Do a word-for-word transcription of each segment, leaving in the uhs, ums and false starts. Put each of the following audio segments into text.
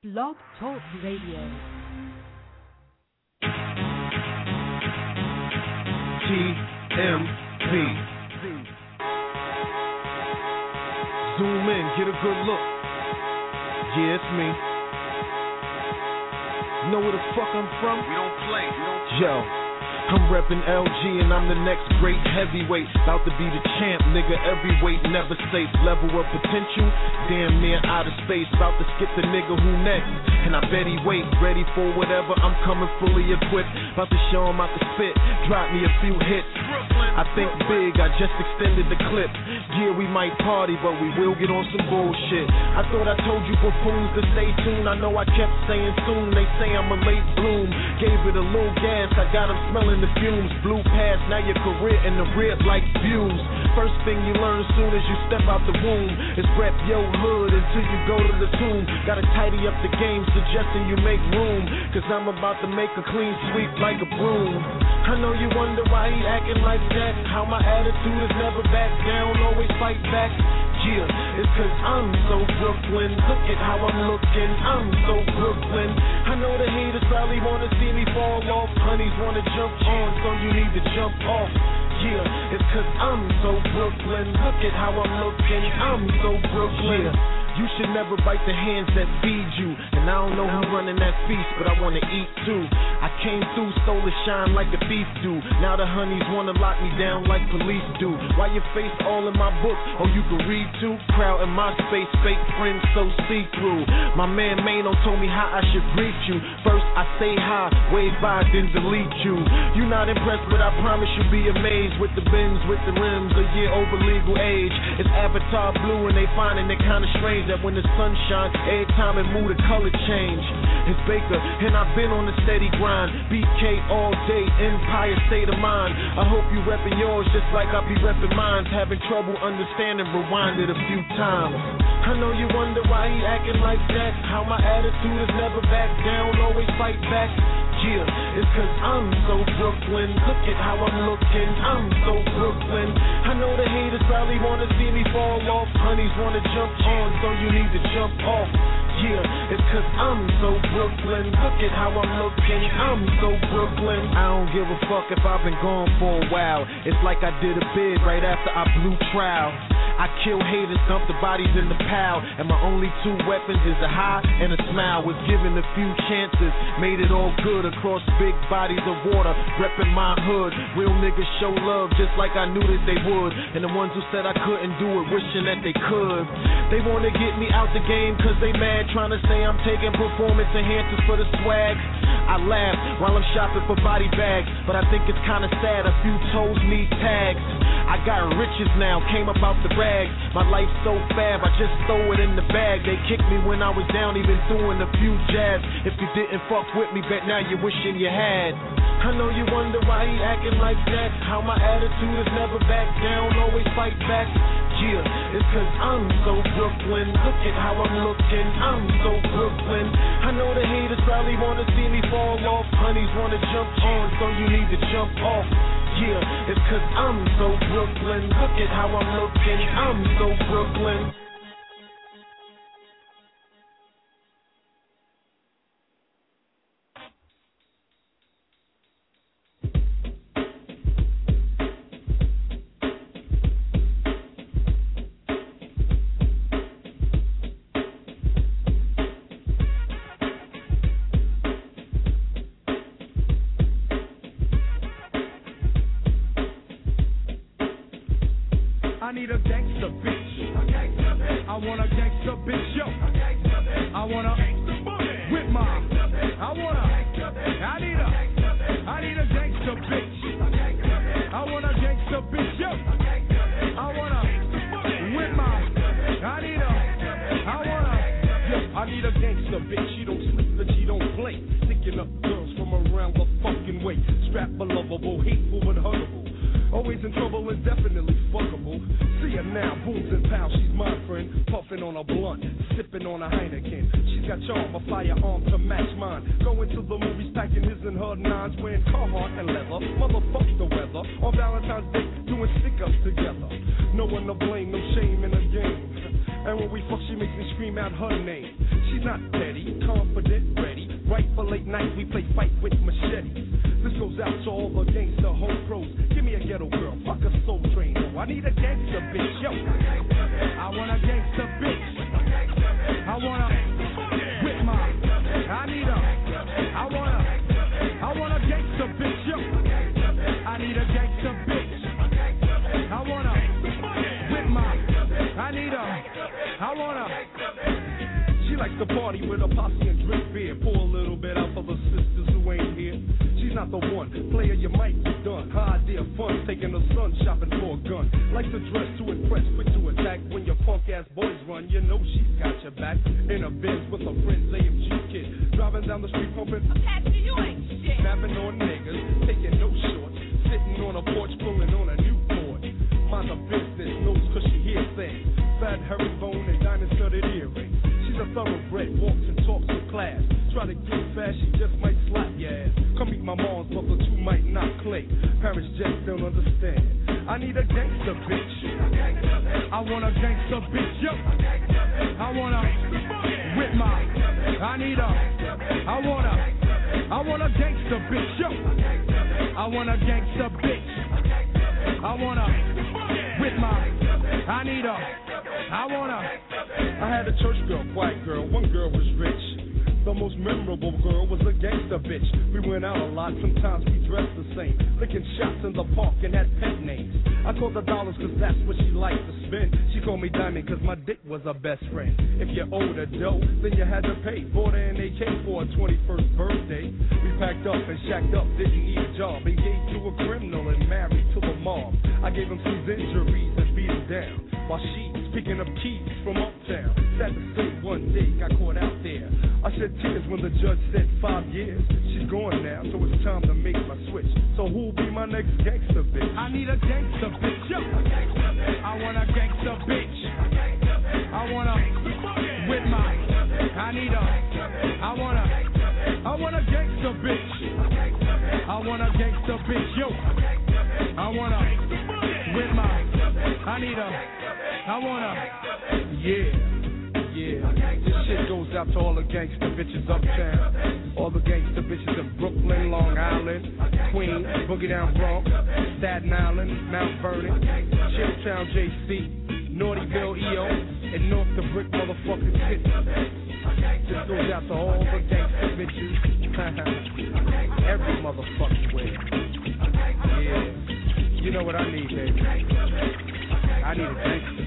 Blog Talk Radio. T M V. Zoom in, get a good look. Yeah, it's me. Know where the fuck I'm from? We don't play, we don't play. Yo, I'm reppin' L G and I'm the next great heavyweight. About to be the champ, nigga, every weight never safe. Level of potential, damn near out of space. About to skip the nigga who next, and I bet he wait. Ready for whatever, I'm coming fully equipped. About to show him out the spit, drop me a few hits. I think big, I just extended the clip. Yeah, we might party, but we will get on some bullshit. I thought I told you buffoons to stay tuned. I know I kept saying soon, they say I'm a late bloom. Gave it a little gas, I got them smelling the fumes. Blew past, now your career in the red like views. First thing you learn soon as you step out the womb is rep your hood until you go to the tomb. Gotta tidy up the game, suggesting you make room, cause I'm about to make a clean sweep like a broom. I know you wonder why he acting like that. How my attitude is never back down, always fight back. Yeah, it's cause I'm so Brooklyn. Look at how I'm looking, I'm so Brooklyn. I know the haters probably wanna see me fall off. Honeys wanna jump on, so you need to jump off. Yeah, it's cause I'm so Brooklyn. Look at how I'm looking, I'm so Brooklyn. Yeah. You should never bite the hands that feed you. And I don't know who's running that feast, but I wanna eat too. I came through, stole the shine like a thief do. Now the honeys wanna lock me down like police do. Why your face all in my book? Oh, you can read too? Crowd in my space, fake friends so see-through. My man Mano told me how I should greet you. First I say hi, wave by, then delete you. You not impressed, but I promise you'll be amazed. With the bins, with the rims, a year over legal age. It's Avatar blue and they finding it kinda strange that when the sun shines, every time it move the color change. It's Baker, and I've been on the steady grind. B K all day, Empire state of mind. I hope you reppin' yours just like I be reppin' mine. Having trouble understanding, rewind it a few times. I know you wonder why he acting like that. How my attitude is never back down, always fight back. Yeah, it's cause I'm so Brooklyn. Look at how I'm looking, I'm so Brooklyn. I know the haters probably wanna see me fall off. Honeys wanna jump on, so you need to jump off. Yeah, it's cause I'm so Brooklyn. Look at how I'm looking, I'm so Brooklyn. I don't give a fuck if I've been gone for a while. It's like I did a bid right after I blew trial. I kill haters, dump the bodies in the pile, and my only two weapons is a high and a smile. Was given a few chances, made it all good across big bodies of water, reppin' my hood. Real niggas show love just like I knew that they would, and the ones who said I couldn't do it, wishing that they could. They wanna get me out the game cause they mad, trying to say I'm taking performance enhancers for the swag. I laugh while I'm shopping for body bags, but I think it's kinda sad a few toes need tags. I got riches now, came up out the rags. My life's so fab, I just throw it in the bag. They kicked me when I was down, even throwing a few jabs. If you didn't fuck with me, bet now you're wishing you had. I know you wonder why he acting like that. How my attitude is never back down, always fight back. Yeah, it's cause I'm so Brooklyn. Look at how I'm looking, I'm so Brooklyn. I know the haters probably wanna see me fall off. Honeys wanna jump on, so you need to jump off. Yeah, it's cause I'm so Brooklyn. Look at how I'm looking, I'm so Brooklyn. I need a gangster bitch. A gangster bitch. I want a gangster bitch, yo. A gangster bitch. I want a gangster with my. I want a. I need a. I need a gangster bitch. I want a gangster bitch, yo. I want a with my. I need a. I want a. Yo, I need a gangster bitch. She don't sleep and she don't play. Sticking up girls from around the fucking way. Strap but lovable, hateful but huggable. Always in trouble and definitely fuckable. See her now, booms and pounds, she's my friend. Puffing on a blunt, sipping on a Heineken. She's got charm, a firearm to match mine. Going to the movies, packing his and her nines, wearing Carhartt and leather. Motherfuck the weather. On Valentine's Day, doing stick-ups together. No one to blame, no shame in the game. And when we fuck, she makes me scream out her name. She's not petty, confident, ready. Right for late night, we play fight with machetes. This goes out to all the gangster hoe pros. Give me a ghetto girl, fuck a soul train. Oh, I need a gangster bitch, yo. I want a gangster bitch. I want a with my. I need a. I want a. I want a gangster bitch, yo. I need a gangster bitch. I want a with my. I need a. I want a. She likes to party with a posse and drink beer. Pour a little bit out for the sisters who ain't here. She's not the one. Player, you might be done. Her idea fun, taking her son shopping for a gun. Likes to dress to impress, quick to attack. When your punk ass boys run, you know she's got your back. In a Benz with her friends, A M G kid. Driving down the street pumping. Apache, you ain't shit. Snapping on niggas, taking no shorts. Sitting on a porch, pulling on a Newport. Mind her business, knows cause she hears things. Fat herringbone and diamond studded earrings. She's a thoroughbred, walks and talks with class. Try to get fast, she just might slap your ass. Come meet my mom's, but the two might not click. Parents just don't understand. I need a gangster bitch. I want a gangster bitch, yo. I want a with my. I need a. I want a. I want a gangster bitch, yo. I want a gangster bitch. I want a with my. I need a. I want a. I had a church girl, white girl. One girl was rich. The most memorable girl was a gangster bitch. We went out a lot, sometimes we dressed the same. Licking shots in the park and had pet names. I called her dollars cause that's what she liked to spend. She called me Diamond cause my dick was her best friend. If you owed her dough, then you had to pay. Bought her an A K for her twenty-first birthday. We packed up and shacked up, didn't need a job. Engaged to a criminal and married to a mob. I gave him some injuries and beat him down. While she's picking up keys from uptown. Sad to say one day got caught out there. I shed tears when the judge said five years. She's gone now, so it's time to make my switch. So who'll be my next gangster bitch? I need a gangster bitch, yo. I want a gangster bitch. I want a with my. I need a. I want a. I want a gangster bitch. I want a gangster bitch, yo. I want a with my. I need a. I want a. Yeah. Yeah, this shit goes out to all the gangster bitches uptown, all the gangster bitches in Brooklyn, Long Island, Queens, Boogie Down Bronx, Staten Island, Mount Vernon, Chilltown J C, Naughtyville E O, and North the Brick motherfucking city. This goes out to all the gangster bitches, every motherfucking way. Yeah, you know what I need, baby. I need a gangster.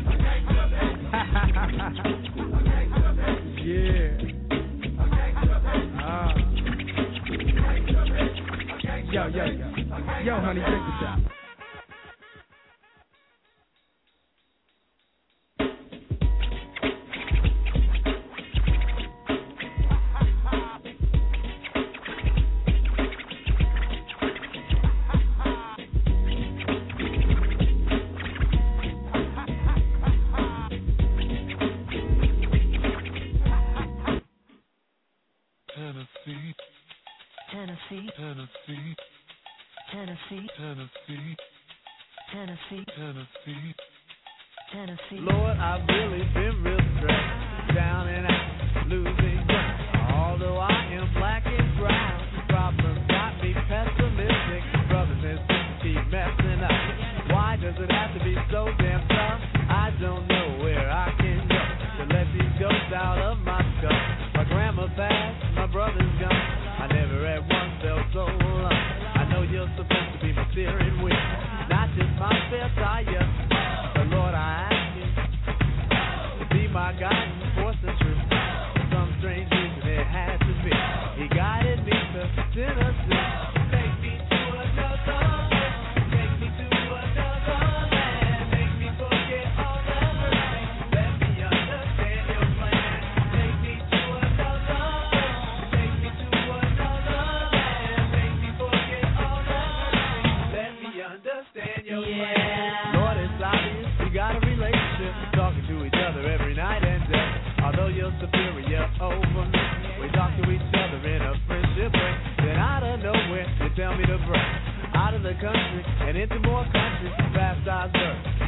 Yeah. Ah. Yo, yo, yo. Yo, honey, check this out. Tennessee, Tennessee, Tennessee, Tennessee, Tennessee, Tennessee, Tennessee. Lord, I've really been real stressed, down and out, losing ground. Although I am black and brown, problems got me pessimistic. Brothers and sisters keep messing up. Why does it have to be so damn tough? I don't know where I can go to let these ghosts out of my skull. My grandma passed, my brother's gone. I never at once felt so alone. I know you're supposed to be my steering wheel, not just my spare tire. But Lord, I ask you to be my guiding force and truth. For some strange reason it had to be. He guided me to Tennessee. Take me to another land. Take me to another land. Make me forget all the rain. Let me understand your plan. Take me to another land. Take me to another land. Make me forget all the rain. Let me understand your plan. Lord, it's obvious we got a relationship, talking to each other every night and day. Although you're superior over me, we talk to each other in a friendship way. Then out of nowhere, you tell me to break out of the country and into more countries, past our birth.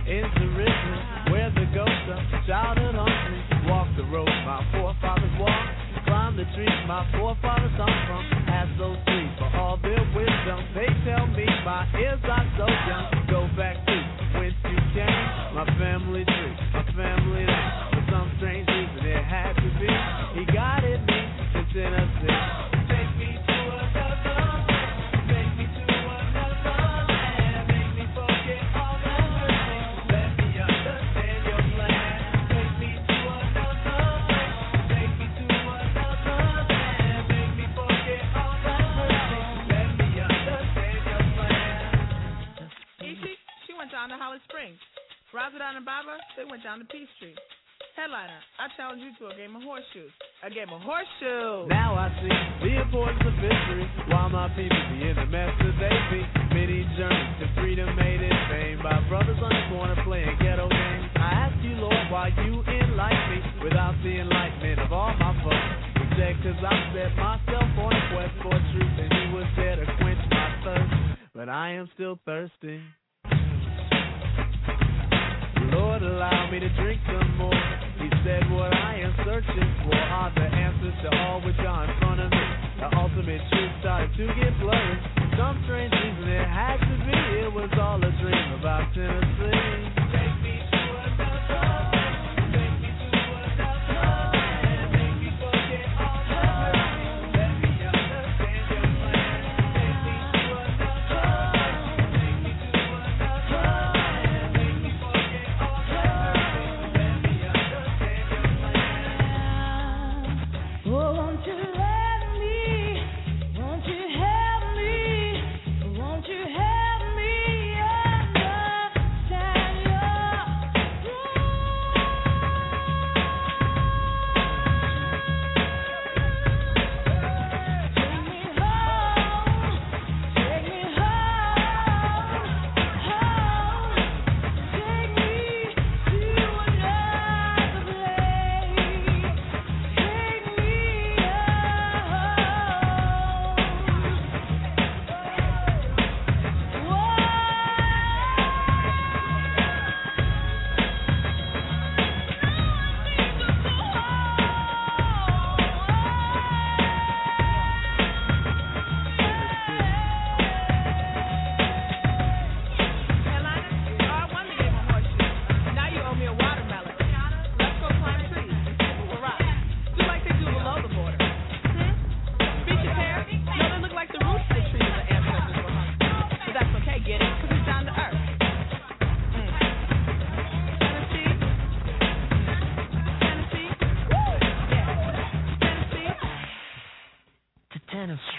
insurrection, where the ghost of childhood haunts me. Walk the road my forefathers walked, climb the trees my forefathers hung from. Ask those trees for all their wisdom. They tell me my ears are so young. Go back to whence you came, my family tree, my family name. For some strange reason it had to be. He guided me to Tennessee. Take me to another land, take me to another land, make me forget all the hurting. Let me understand your plan. Take me to another land, take me to another land, make me forget all the hurting. Let me understand your plan. Ishi, she went down to Holly Springs. Razadon and Baba, they went down to Peachtree. Headliner, I challenge you to a game of horseshoes. A game of horseshoes. Now I see the importance of history. While my people be in the mess that they be. Many journeys to freedom made in vain by brothers on the corner playing ghetto games. I ask you, Lord, why you enlighten me without the enlightenment of all my folks. Instead, cause I set myself on a quest for truth, and he was there to quench my thirst. But I am still thirsty. Lord, allow me to drink some more. He said what I am searching for are the answers to all which are in front of me. The ultimate truth started to get blurry. For some strange reason it had to be. It was all a dream about Tennessee. Take me to another land, take me to another land, make me forget all the hurting. Let me understand your plan. Take me to another land, take me to another land, make me forget all the hurting. Let me understand your plan. Oh, won't you let me, won't you help me, won't you help me understand your Take me home, take me home, home, take me to another place, take me Headliner, oh, I won the game of horseshoes. Now you owe me a watermelon. Let's go climb trees and skip over rocks. Do like they do below the border. Hmm? Beat your hair? No, they look like the roots of the trees the ancestors were hung. But that's okay, get it? Because it's down to earth. Mm. Tennessee? Tennessee? Woo! Yeah. Tennessee? to Tennessee.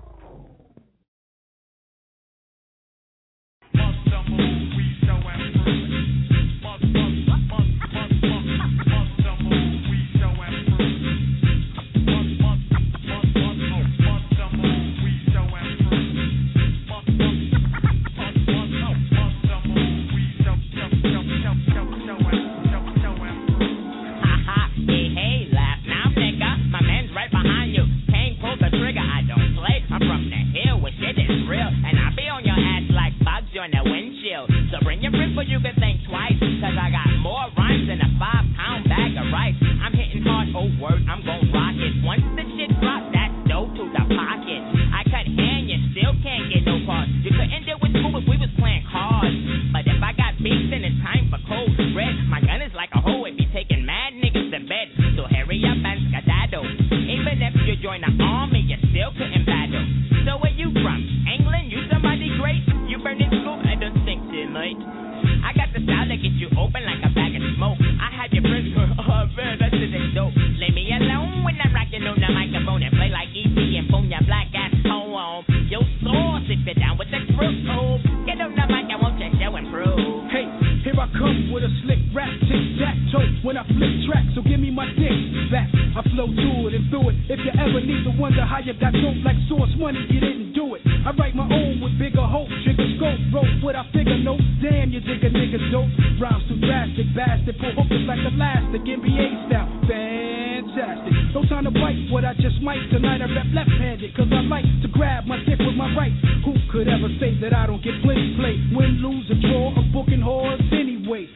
Ha hey, hey, laugh now, nigga. My man's right behind you. Can't pull the trigger, I don't play. I'm from the hill where shit is real. And I be on your ass like bugs on the windshield. So bring your friends but you can think twice. Cause I got more rhymes than a five pound bag of rice. I'm hitting hard, oh word, I'm gon' rock it. Once the shit drop, that's dope to the pocket. I cut hand, you still can't get no parts. You couldn't deal with school if we was playing cards. But if I got beef, then it's time for cold red. My gun is like a hoe, it be taking mad niggas to bed. So hurry up and skedaddle. Even if you join the army, you still couldn't battle. So where you from? England? You somebody great? You burning school? I don't think so, mate. I got the style that gets you open like a bag of smoke. I have your friends go, oh man, that shit ain't dope. Leave me alone when I'm rocking on the microphone and play like E T and phone your black ass home. Yo, sauce if you're down with the crew. Oh, get on the mic, I want your show improve. Hey, here I come with a slick rap, tic-tac-toe when I flip track, so give me my dick back. I flow through it and through it. If you ever need to wonder how you got dope like Source Money, you didn't do it. I write my own with bigger hope, trigger scope, rope what I figure, no. Damn, you dig a nigga dope. Rhymes too drastic, bastard, pull hookers like elastic, N B A style, fantastic. No time to bite what I just might. Tonight I rap left-handed, cause I like to grab my dick with my right. Who could ever say that I don't get plenty play? Win, lose, or draw, I'm booking whores anyway.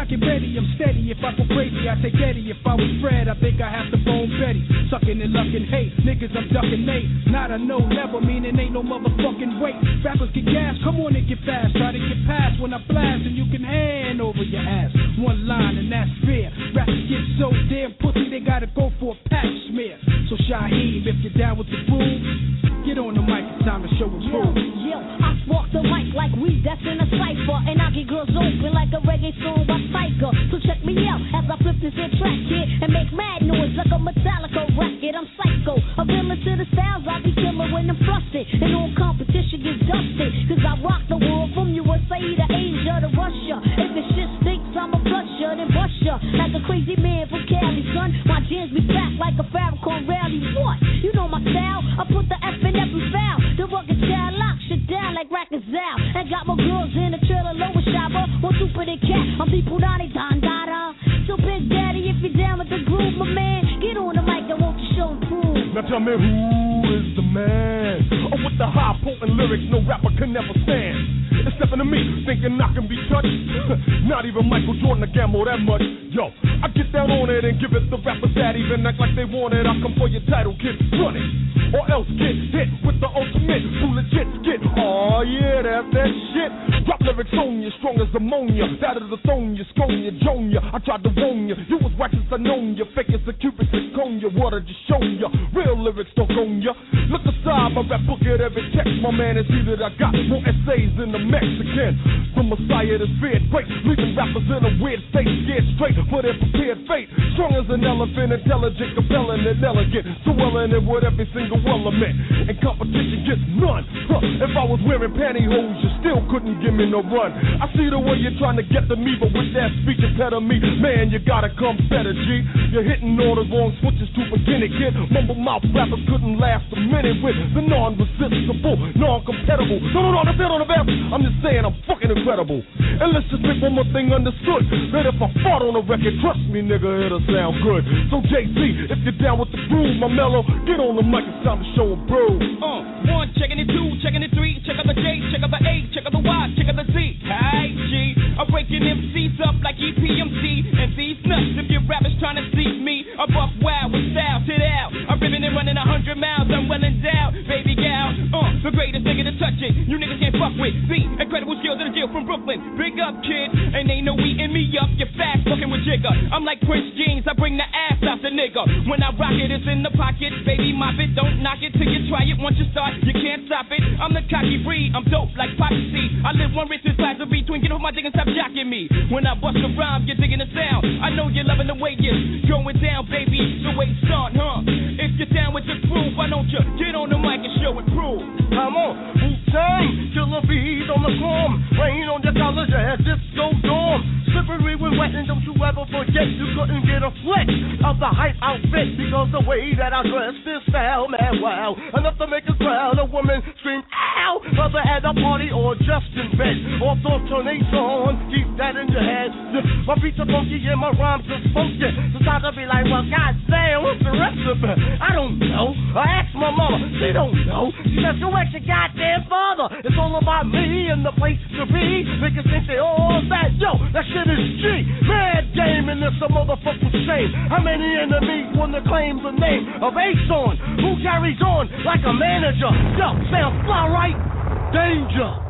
get ready, I'm steady. If I go crazy, I take Eddie. If I was Fred, I think I have to bone Betty. Sucking and lucking, hey, niggas, I'm ducking Nate. Not a no, never, meaning ain't no motherfucking wait. Rappers get gas, come on and get fast. Try to get past when I blast, and you can hand over your ass. One line, and that's fair. Rappers get so damn pussy, they gotta go for a patch smear. So Shaheem, if you're down with the groove, get on the mic, it's time to show and prove. Yo, yo, I spark the mic like we that's in a cipher, and I get girls open like a reggae song by Psycho. So check me out as I flip this here track here and make mad noise like a Metallica record. I'm psycho, a villain to the styles I be killing when I'm flustered, and all competition gets dusted. Cause I rock the world from U S A to Asia to Russia. If the shit stinks, I'ma flush ya, then bust ya like a crazy man from Cali, son. My jams be fat like a Farrakhan rally. What? You know my style? I put the F in every foul. The rugged style locks shit down like Rackers out. And got my girls in the trailer, lower shopper. One super the cat, I'm people down in Don Dada. So Big Daddy, if you're down with the groove, my man, get on the mic and won't you show and prove. Now tell me who is the man? Oh, with the high potent lyrics no rapper can never stand. It's stepping to me, thinking I can be touched. Not even Michael Jordan to gamble that much. Yo, I get down on it and give it the rappers that even act like they want it. I come for your title, kid, run it. Or else get hit with the ultimate, who legit skit. Oh yeah, that's that shit. Drop lyrics on you, strong as ammonia. That is the thone you, scone you, joan you. I tried to warn you, you was righteous, I known you. Fake as a cupid, zirconia, water just shown you. Real lyrics don't own you. Look aside, my rap book at every text. My man is he that I got more essays than the Mexican. The Messiah that's feared great, leaving rappers in a weird state, scared straight for their prepared fate. Strong as an elephant, intelligent, compelling, and elegant. So well in it with every single element, and competition gets none. Huh. If I was wearing pantyhose, you still couldn't give me no run. I see the way you're trying to get to me, but with that speech impediment, man, you gotta come better, G. You're hitting all the wrong switches to begin it, kid. Mumble mouth rappers couldn't last a minute with the non-resistible, non-compatible. No, no, no, that's it on the back. I'm just saying I'm fucking incredible. And let's just make one more thing understood, that if I fart on a record, trust me, nigga, it'll sound good. So J Z, if you're down with the groove, my mellow, get on the mic, it's time to show and prove. Uh, one, checking it, two, checking it, three, check out the J, check out the A, check out the Y, check out the Z. Hey, G, I'm breaking M Cs up like E P M C, and these nuts, if your rappers trying to see me, I'm buff wild with style, sit out. I'm ripping and running a hundred miles, I'm well endowed, baby gal. Uh, the greatest nigga to touch it, you niggas can't fuck with. The incredible skills of the deal from Brooklyn, big up, kid, and ain't no eating me up, you're fast fucking with Jigga. I'm like Prince Jeans, I bring the ass out the nigga. When I rock it, it's in the pocket, baby, mop it, don't knock it till you try it. Once you start, you can't stop it. I'm the cocky breed, I'm dope like Poppy C. I live one rich class of between, get off my dick and stop jocking me. When I bust a rhyme, you're digging the sound. I know you're loving the way you're going down, baby, the way it's on, huh? If you're down with the groove, why don't you get on the mic and show and prove? Come on, Wu-Tang, killer bees on the form. Rain on your college ass, disco dorm. Slippery when wet, and don't you ever forget you couldn't get a flick of the hype outfit because the way that I dress this style, man, wow. Enough to make a crowd, a woman scream, ow, whether at a party or just in bed. Or thought tornado, keep that in your head. My beats are funky and my rhymes are funky. So time to be like, well, goddamn, what's the rest of it? I don't know. I asked my mama, she don't know. She says, go ask your goddamn father. It's all about me and the place to be. Niggas think they all that. Yo, that shit is G. Mad game and it's a motherfucking shame. How many enemies want to claim the name of Ace-On? Who carries on like a manager? Yo, sound fly right? Danger.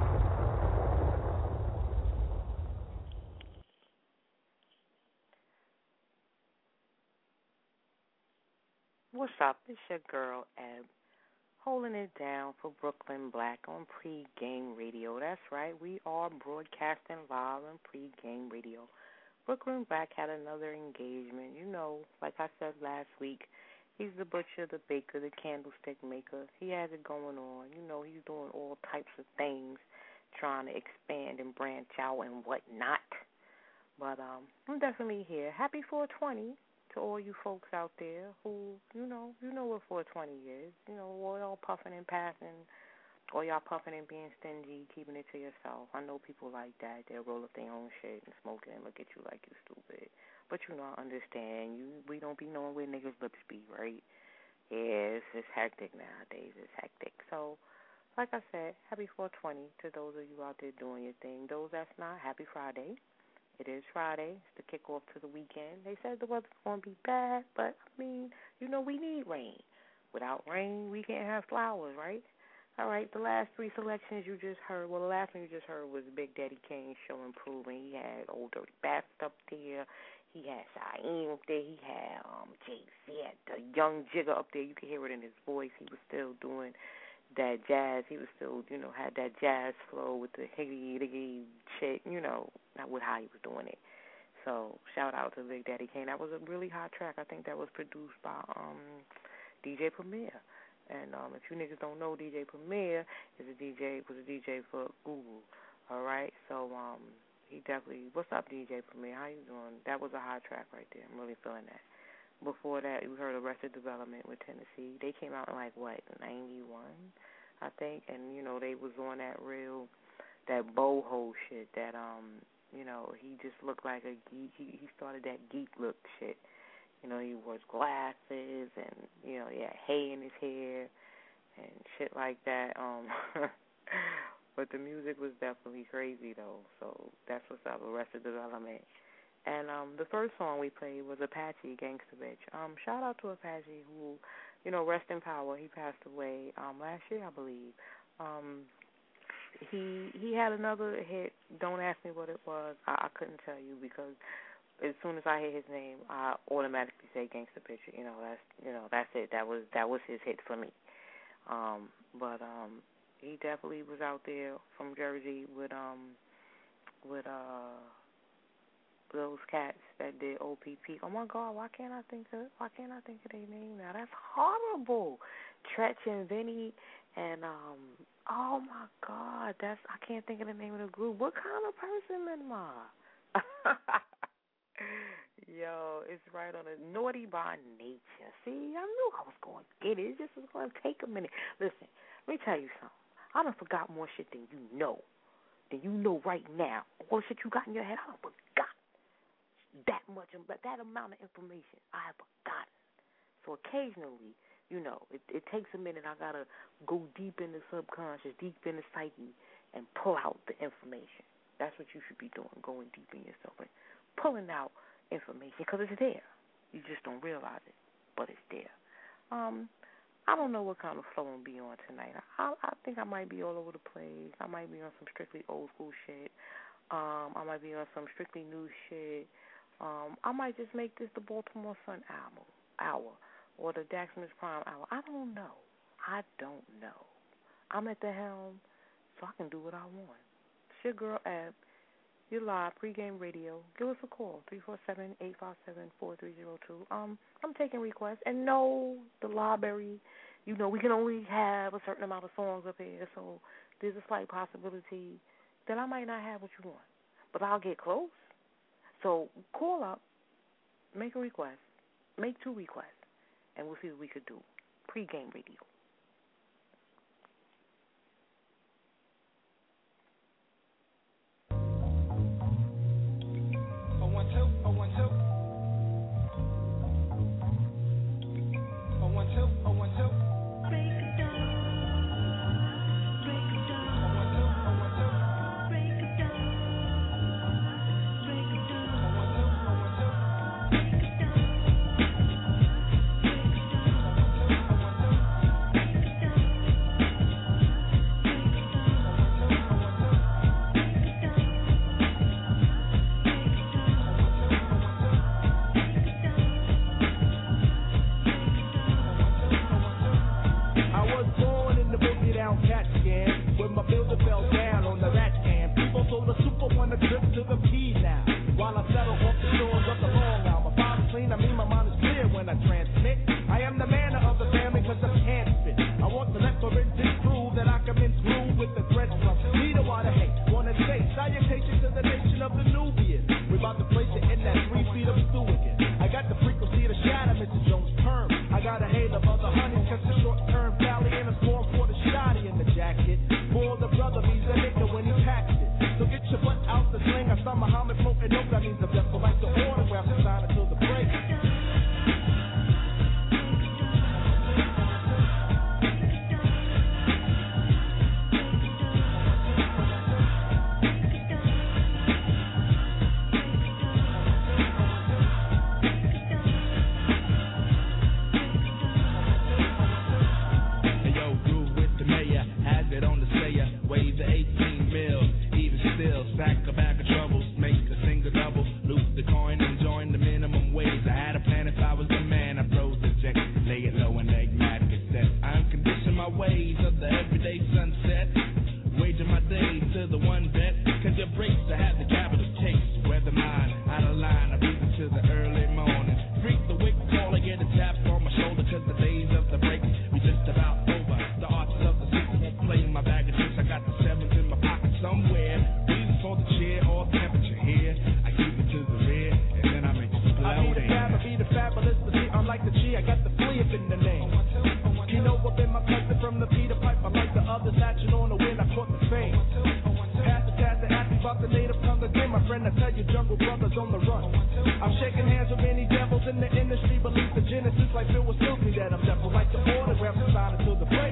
What's up? It's your girl, Eb, holding it down for Brooklyn Black on Pre-Game Radio. That's right, we are broadcasting live on Pre-Game Radio. Brooklyn Black had another engagement. You know, like I said last week, he's the butcher, the baker, the candlestick maker. He has it going on. You know, he's doing all types of things, trying to expand and branch out and whatnot. But um, I'm definitely here. Happy four twenty. To all you folks out there who, you know, you know what four twenty is. You know, all y'all puffing and passing, or y'all puffing and being stingy, keeping it to yourself. I know people like that. They'll roll up their own shit and smoke it and look at you like you stupid. But, you know, I understand. You, we don't be knowing where niggas' lips be, right? Yeah, it's, it's hectic nowadays. It's hectic. So, like I said, happy four twenty to those of you out there doing your thing. Those that's not, happy Friday. It is Friday. It's the kickoff to the weekend. They said the weather's going to be bad, but, I mean, you know, we need rain. Without rain, we can't have flowers, right? All right, the last three selections you just heard, well, the last one you just heard was Big Daddy Kane's Show Improving. He had Old Dirty Bastard up there. He had Shaheem up there. He had um, Jay-Z, had the Young Jigger up there. You could hear it in his voice. He was still doing that jazz. He was still, you know, had that jazz flow with the higgy-diggy shit, you know, not with how he was doing it. So shout out to Big Daddy Kane. That was a really hot track. I think that was produced by um, D J Premier. And um, if you niggas don't know, D J Premier is a D J, was a D J for Google. All right, so um, he definitely. What's up, D J Premier? How you doing? That was a hot track right there. I'm really feeling that. Before that, we heard Arrested Development with Tennessee. They came out in like what ninety-one, I think, and you know they was on that real, that boho shit. That um, you know he just looked like a geek. He, he started that geek look shit. You know, he wore glasses and, you know, he had hay in his hair and shit like that. Um, but the music was definitely crazy, though. So that's what's up, Arrested Development. And um, the first song we played was Apache, Gangsta Bitch. Um, shout out to Apache, who, you know, rest in power. He passed away um, last year, I believe. Um, he he had another hit. Don't ask me what it was. I, I couldn't tell you because as soon as I hear his name, I automatically say Gangsta Bitch. You know, that's you know, that's it. That was that was his hit for me. Um, but um, he definitely was out there from Jersey with um with uh those cats that did O P P. Oh my God, why can't I think of why can't I think of their name now? That's horrible. Tretch and Vinny and um oh my God, that's I can't think of the name of the group. What kind of person am I? Yo, it's right on a Naughty by Nature. See, I knew I was going to get it. It just was going to take a minute. Listen, let me tell you something. I done forgot more shit than you know. Than you know right now. All the shit you got in your head, I done forgot that much, that amount of information. I have forgotten. So occasionally, you know, it, it takes a minute. I got to go deep in the subconscious, deep in the psyche, and pull out the information. That's what you should be doing, going deep in yourself and pulling out information because it's there. You just don't realize it, but it's there. Um, I don't know what kind of flow I'm be on tonight. I, I think I might be all over the place. I might be on some strictly old school shit. Um, I might be on some strictly new shit. Um, I might just make this the Baltimore Sun album hour or the Dax Smith Prime hour. I don't know. I don't know. I'm at the helm, so I can do what I want. It's your girl Ab. You're live, pregame radio. Give us a call, three four seven, eight five seven, four three zero two. Um, I'm taking requests. And no, the library, you know, we can only have a certain amount of songs up here, so there's a slight possibility that I might not have what you want. But I'll get close. So call up, make a request, make two requests, and we'll see what we could do. Pregame radio. Break rays of the everyday sunset. Waging my days to the one bet. Cause your breaks to have the capital taste. Weather mine, out of line, I beat it to the early morning. Freak the wick call, I get a tap on my shoulder. Cause the days of the break be just about over. The arts of the sixes won't play in my bag of tricks. I got the sevens in my pocket somewhere. Reasons for the cheer or temperature here. I keep it to the rear and then I make it explode. I be the fab, I be the fabulous, the G, I'm like the G, I got the flea up in the name. You know I've been my cousin from the Peter Pipe, I like the others latching on the wind, I caught the fame. Pass the pass the ask about the native tongue again, my friend, I tell you jungle brothers on the run. I'm shaking hands with many devils in the industry, believe the genesis like Phil was filthy that I'm devil, like the autograph and sign until the break.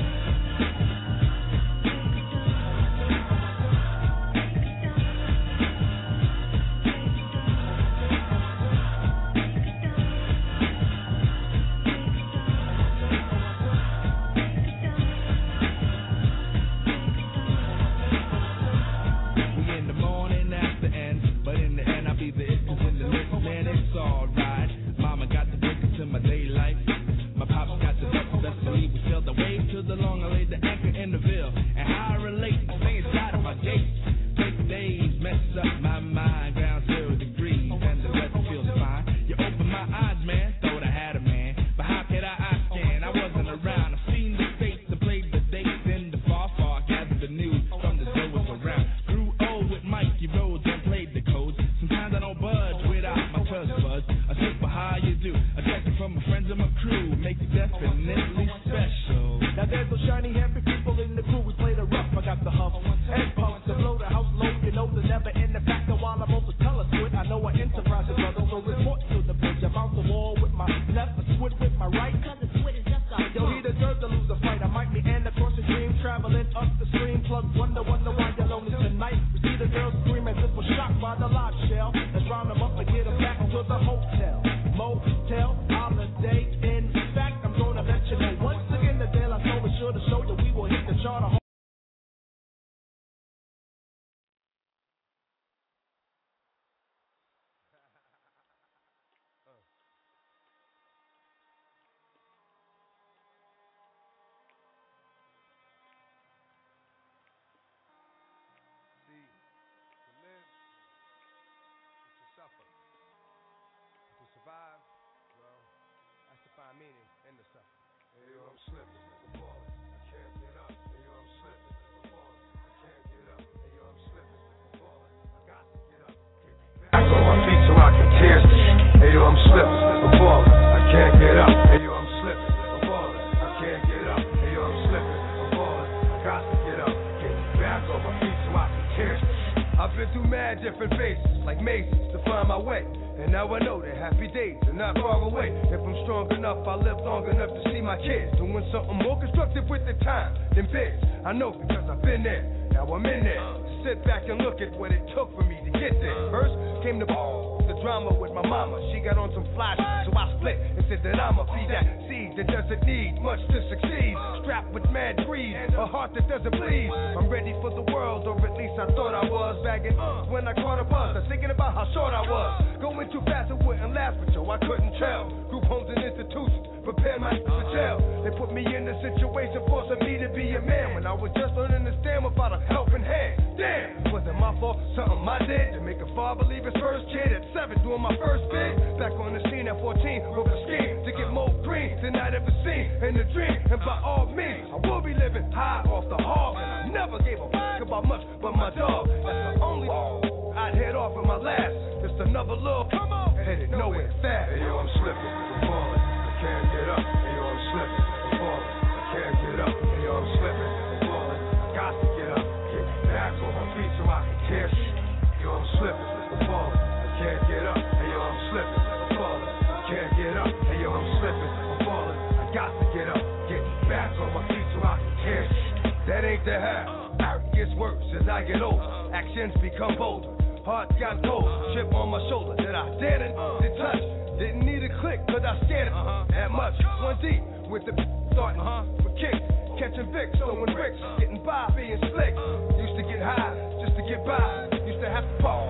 I know because I've been there, now I'm in there. Sit back and look at what it took for me to get there. First came the the drama with my mama. She got on some fly shit, so I split and said that I'ma be that seed that doesn't need much to succeed. Strapped with mad greed, a heart that doesn't bleed. I'm ready for the world, or at least I thought I was. Bagging uh, when I caught a buzz, I was thinking about how short I was. Going too fast, it wouldn't last, but yo, I couldn't tell. Group homes and institutions prepare my for jail. They put me in a situation forcing me to be a man when I was just learning to stand without a helping hand. Damn, was it my fault? Something I did to make a father leave his first kid at seven, doing my first bid. Back on the scene at fourteen, with a scheme to get more green than I'd ever seen in a dream. And by all means, I will be living high off the hog. And I never gave a fuck about much but my dog. That's the only I'd head off with my last. Just another little come on, headed nowhere fast. Hey yo, I'm slipping, I'm falling. Can't get up, hey yo, I'm slipping, I'm falling. I can't get up, hey yo, I'm slipping, I'm falling. I got to get up, get back on my feet so I can tear shit. Yo, I'm slipping, I'm falling. I can't get up, hey yo, I'm slipping, I'm falling. I can't get up, hey yo, I'm slipping, I'm falling. I got to get up, get back on my feet so I can tear shit. That ain't the half. It gets worse as I get older. Actions become bolder. Heart got cold. Chip on my shoulder that I didn't uh, touch. Didn't need a click, cause I scared it uh-huh. that much. One deep with the starting uh-huh. for kicks. Catching Vicks, throwing bricks. Getting by, being slick. Used to get high, just to get by. Used to have to pop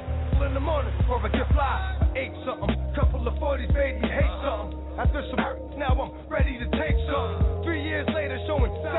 in the morning before I get fly. I ate something. Couple of forties made me hate something. After some now I'm ready to take something. Three years later, showing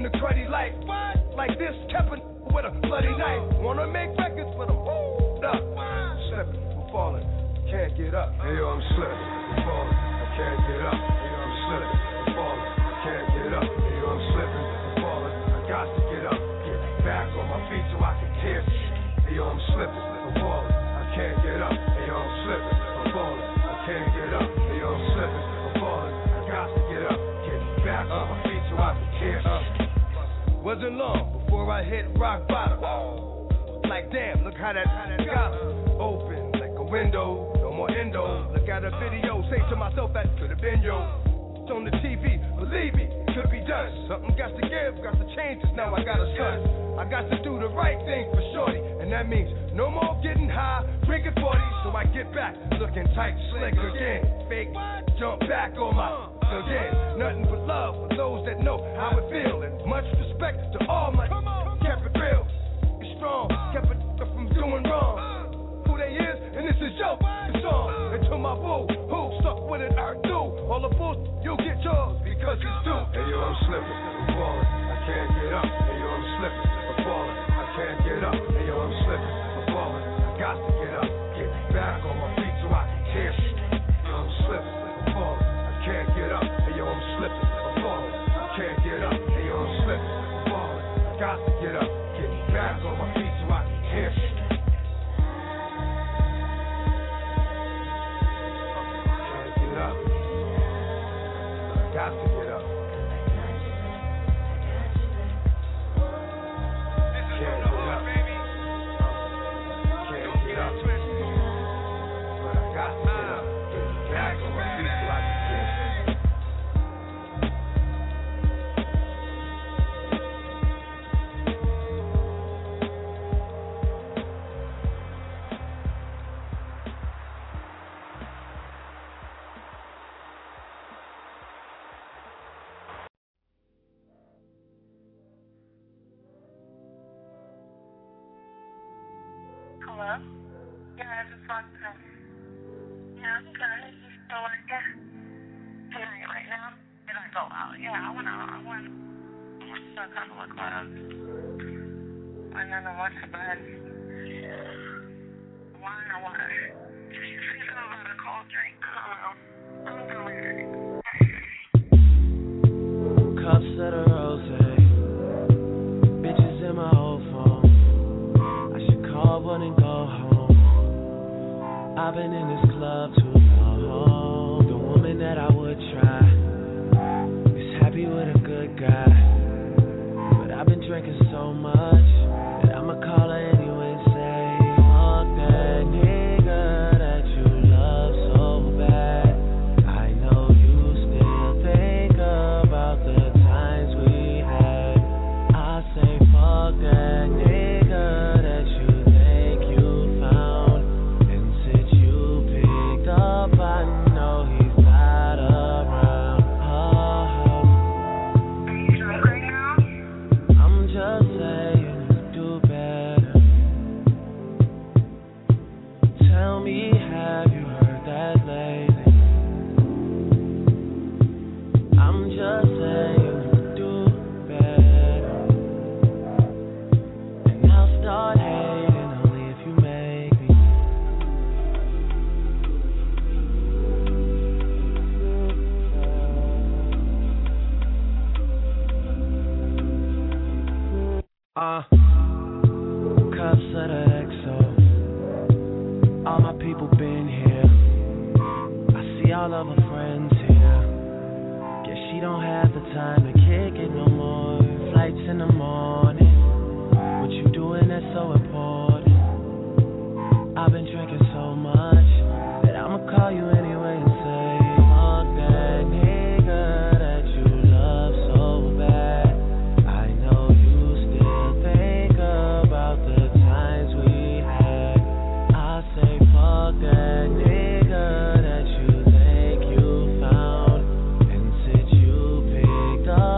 the cruddy life. Like this, kept a with a bloody knife. Wanna make records, but I'm hold up. Slipping, I'm falling, can't get up. Hey yo, I'm slipping, I'm falling, I can't get up. Hey yo, I'm slipping, I'm falling, I can't get up. Hey yo, I'm slipping, I'm falling, I got to get up. Get back on my feet so I can hear. Hey yo, I'm slipping, I'm falling, I can't get up. Hey yo, I'm slipping, I'm falling, I can't get up. Hey yo, I'm slipping, I'm falling, I got to get up. Get back on my feet so I can hear. Wasn't long before I hit rock bottom. Like damn, look how that, how that got open like a window, no more endo. Look at a video, say to myself that could have been yo. It's on the T V, believe me, it could be done. Something got to give, got to change this. Now I got a son. I got to do the right thing for shorty, and that means no more getting high, drinking forty. So I get back, looking tight, slick again. Fake, jump back on my again. Nothing but love for those that know how it feel, and much respect to all my kept it real. It's strong, kept it from doing wrong. Who they is, and this is your song. And to my boo, who stuck with it, I do. All the bulls, you'll get yours because it's due. Hey yo, I'm slipping, I'm falling, I can't get up. Hey yo, I'm slipping, I'm falling, I can't get up. Hey yo, I'm slipping, I'm falling, I got to get up. Get back on my feet so I can hear. Yo, I'm slipping, I'm falling, I can't get up. Hey yo, I'm slipping, I'm falling, I can't get up. Hey yo, I'm slipping, I'm falling, I got to get up. Get back on my feet so I can hear. Got to get up. Can't get up. Can't get up. But I got to get up. Get back on my feet so I can get. Hello? Yeah, I just walked in. Yeah, I'm good. You still working? Tonight, right now? Did I go out? Yeah, I went out. I went. I went to a couple of clubs. And then I went to bed. Why or what? Did you say something about a cold drink? I don't know. I'm delirious. Cups of the rose. Bitches in my old phone. Call one and go home. I've been in this club too long. The woman that I would try is happy with a good guy, but I've been drinking so much that I'ma call her anyway and say, fuck that nigga that you love so bad. I know you still think about the times we had. I say fuck that nigga that you I know he's not around. Oh, are you drunk right now? I'm just saying you do better. Tell me, have you heard that lately? I'm just saying you do better. And I'll start hating only if you make me. Uh, cups of the X O. All my people been here. I see all of her friends here. Guess she don't have the time to kick it no more. Flights in the morning. What you doing that's so important. I've been drinking so much that I'ma call you anyway and say, fuck that nigga that you love so bad. I know you think about the times we had. I say fuck that nigga that you think you found, and since you picked up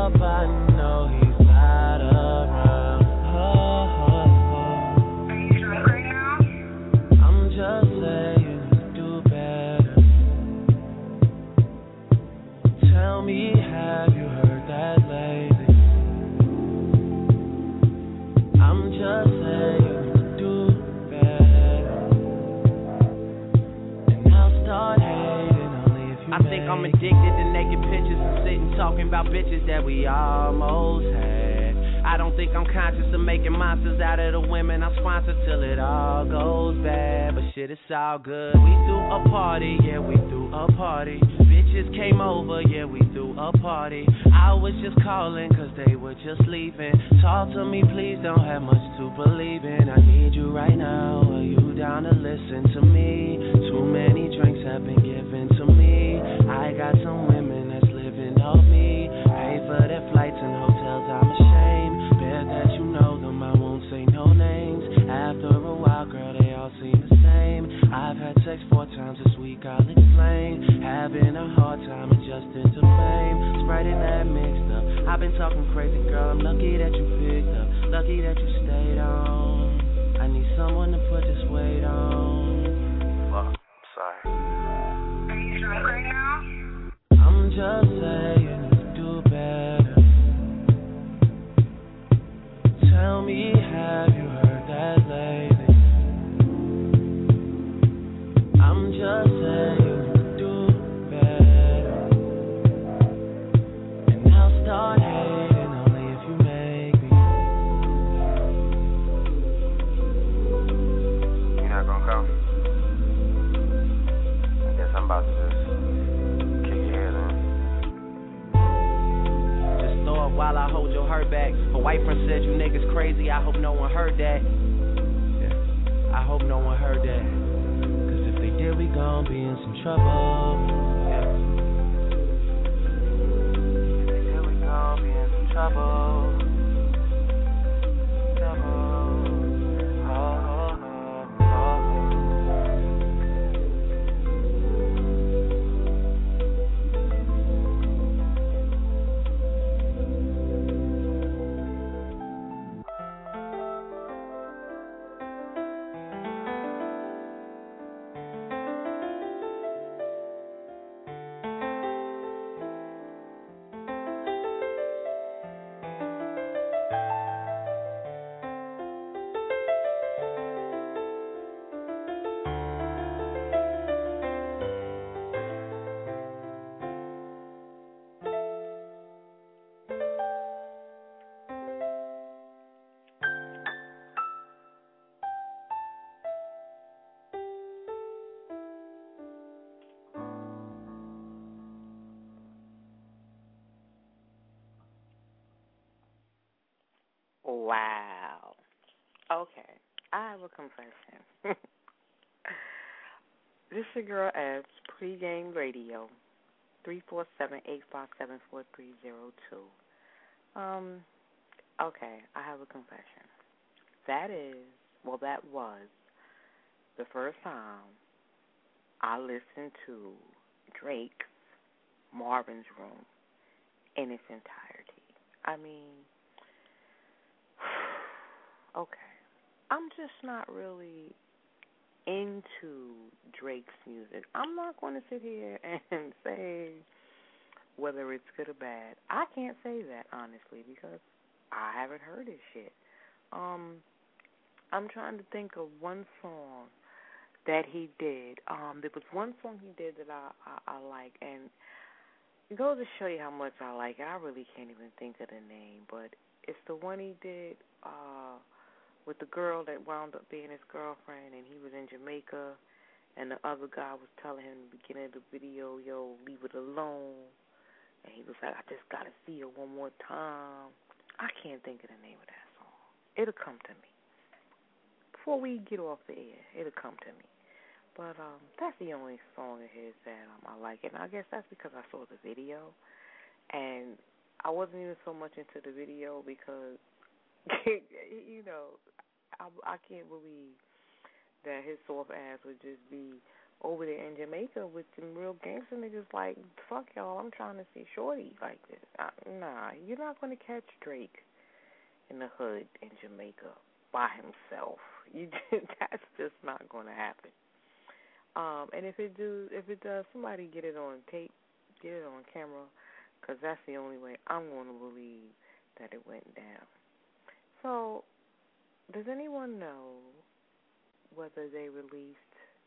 I think I'm addicted to naked pictures and sitting talking about bitches that we almost had. I don't think I'm conscious of making monsters out of the women I sponsor till it all goes bad. But shit, it's all good. We threw a party, yeah, we threw a party. Bitches came over, yeah, we threw a party. I was just calling cause they were just leaving. Talk to me, please, don't have much to believe in. I need you right now, are you down to listen to me? Too many drinks have been given to me. I got some women that's living off me. Pay for their flights and hotels, I'm ashamed. Bet that you know them, I won't say no names. After a while, girl, they all seem the same. I've had sex four times this week, I'll explain. Having a hard time adjusting to fame. Sprite and that mixed up. I've been talking crazy, girl, I'm lucky that you picked up. Lucky that you stayed on. I need someone to put this weight on. Fuck, I'm sorry. Are you drunk right now? I'm just saying you do better. Tell me, have you heard that lately? I'm just saying you do better. And I'll start hating only if you make me. You're not gonna come? I guess I'm about to just kick your head in. Just throw up while I hold your hurt back. Her white friend said you niggas crazy, I hope no one heard that. Yeah, I hope no one heard that. Cause if they did, we gon' be in some trouble. Yeah. If they did, we gon' be in some trouble. Trouble. Oh, oh, oh, Wow. Okay, I have a confession. This is your girl Ebs, pregame radio, three four seven, eight five seven, four three zero two. Um, okay, I have a confession. That is, well, that was the first time I listened to Drake's Marvin's Room in its entirety. I mean, okay, I'm just not really into Drake's music. I'm not going to sit here and say whether it's good or bad. I can't say that, honestly, because I haven't heard his shit. Um, I'm trying to think of one song that he did. Um, there was one song he did that I, I, I like, and it goes to show you how much I like it. I really can't even think of the name, but it's the one he did uh, with the girl that wound up being his girlfriend, and he was in Jamaica, and the other guy was telling him in the beginning of the video, yo, leave it alone. And he was like, I just got to see her one more time. I can't think of the name of that song. It'll come to me. Before we get off the air, it'll come to me. But um, that's the only song of his that um, I like. And I guess that's because I saw the video. And I wasn't even so much into the video because, you know, I, I can't believe that his soft ass would just be over there in Jamaica with some real gangster niggas like, fuck y'all, I'm trying to see Shorty like this. I, nah, you're not going to catch Drake in the hood in Jamaica by himself. You just, that's just not going to happen. Um, and if it do, if it does, somebody get it on tape, get it on camera, because that's the only way I'm going to believe that it went down. So, does anyone know whether they released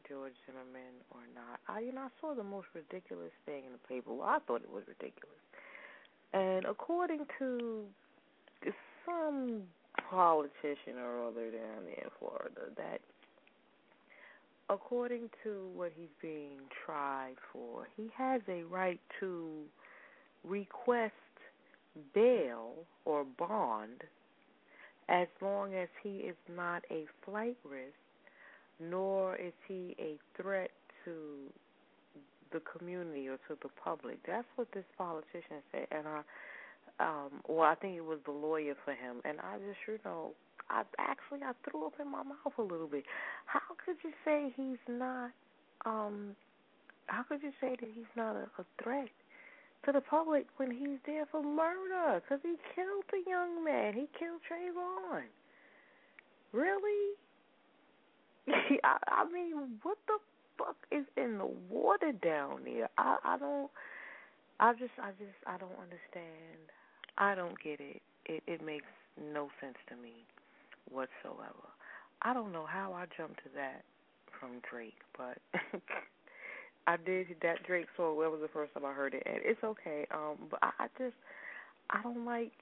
George Zimmerman or not. I, you know, I saw the most ridiculous thing in the paper. Well, I thought it was ridiculous. And according to some politician or other down there in Florida, that according to what he's being tried for, he has a right to request bail or bond as long as he is not a flight risk, nor is he a threat to the community or to the public. That's what this politician said. And I, um, well, I think it was the lawyer for him. And I just, you know, I actually I threw up in my mouth a little bit. How could you say he's not? Um, how could you say that he's not a, a threat to the public when he's there for murder? Because he killed the young man. He killed Trayvon. Really? I, I mean, what the fuck is in the water down there? I, I don't. I just, I just, I don't understand. I don't get it. It, it makes no sense to me whatsoever. I don't know how I jumped to that from Drake, but I did that Drake song. That was the first time I heard it, and it's okay. Um, but I, I just, I don't like.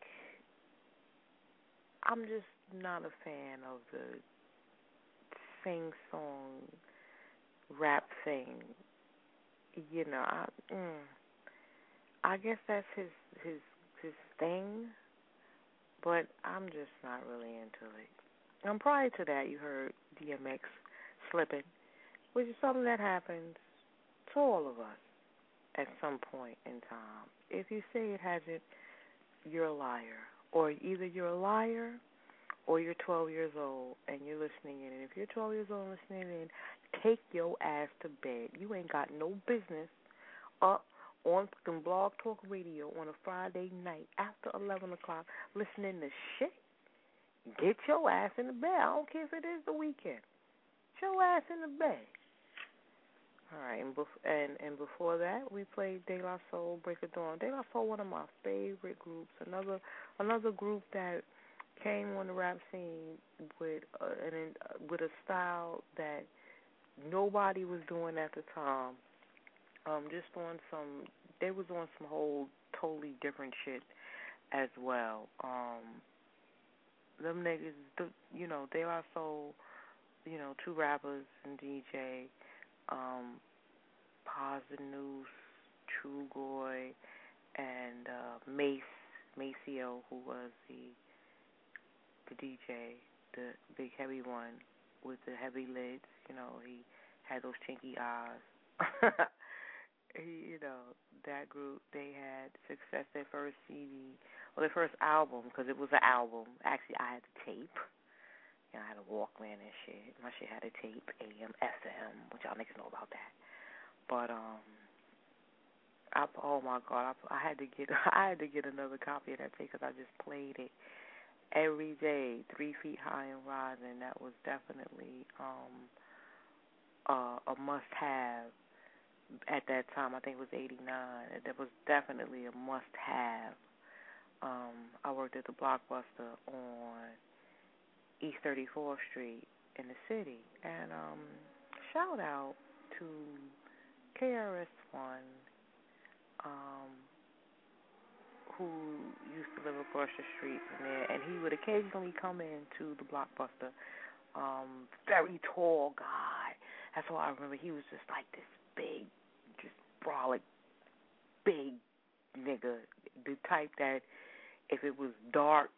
I'm just not a fan of the sing song rap thing. You know, I, mm, I guess that's his his his thing, but I'm just not really into it. And prior to that, you heard D M X slipping, which is something that happens to all of us at some point in time. If you say it hasn't, you're a liar. Or either you're a liar or you're twelve years old and you're listening in. And if you're twelve years old and listening in, take your ass to bed. You ain't got no business up on fucking Blog Talk Radio on a Friday night after eleven o'clock listening to shit. Get your ass in the bed. I don't care if it is the weekend. Get your ass in the bed. All right, and, bef- and and before that, we played De La Soul, Break of Dawn. De La Soul, one of my favorite groups. Another another group that came on the rap scene with uh, an, uh, with a style that nobody was doing at the time. Um, just on some, they was on some whole totally different shit as well. Um, them niggas, the, you know, De La Soul, you know, two rappers and D J. Um, Paz the Noose, True Goy, and uh, Mace, Maceo, who was the the D J, the big heavy one with the heavy lids. You know, he had those chinky eyes. he, you know, that group, they had success. Their first C D, or their first album, because it was an album. Actually, I had the tape. You know, I had a Walkman and shit. My shit had a tape, A M, F M, which y'all niggas know about that. But um, I, oh my God, I, I had to get, I had to get another copy of that tape because I just played it every day, Three Feet High and Rising. That was definitely um uh, a must-have at that time. I think it was eighty-nine. That was definitely a must-have. Um, I worked at the Blockbuster on East thirty-fourth Street in the city. And um, shout out to K R S One, um, who used to live across the street from there, and he would occasionally come into the Blockbuster. Um, very tall guy. That's all I remember. He was just like this big, just brolic, big nigga. The type that if it was dark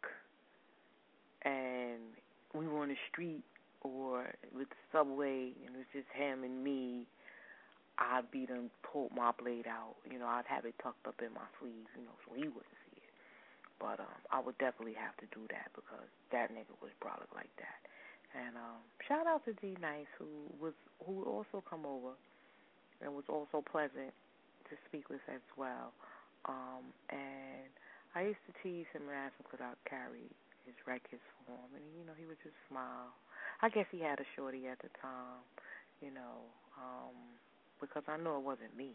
and we were on the street or with the subway and it was just him and me, I'd be done pulled my blade out. You know, I'd have it tucked up in my sleeve, you know, so he wouldn't see it. But um, I would definitely have to do that because that nigga was brolic like that. And um, shout out to D Nice, who was who would also come over and was also pleasant to speak with as well. Um, and I used to tease him and ask him could I carry his records for him, and you know he would just smile. I guess he had a shorty at the time, you know, um, because I know it wasn't me.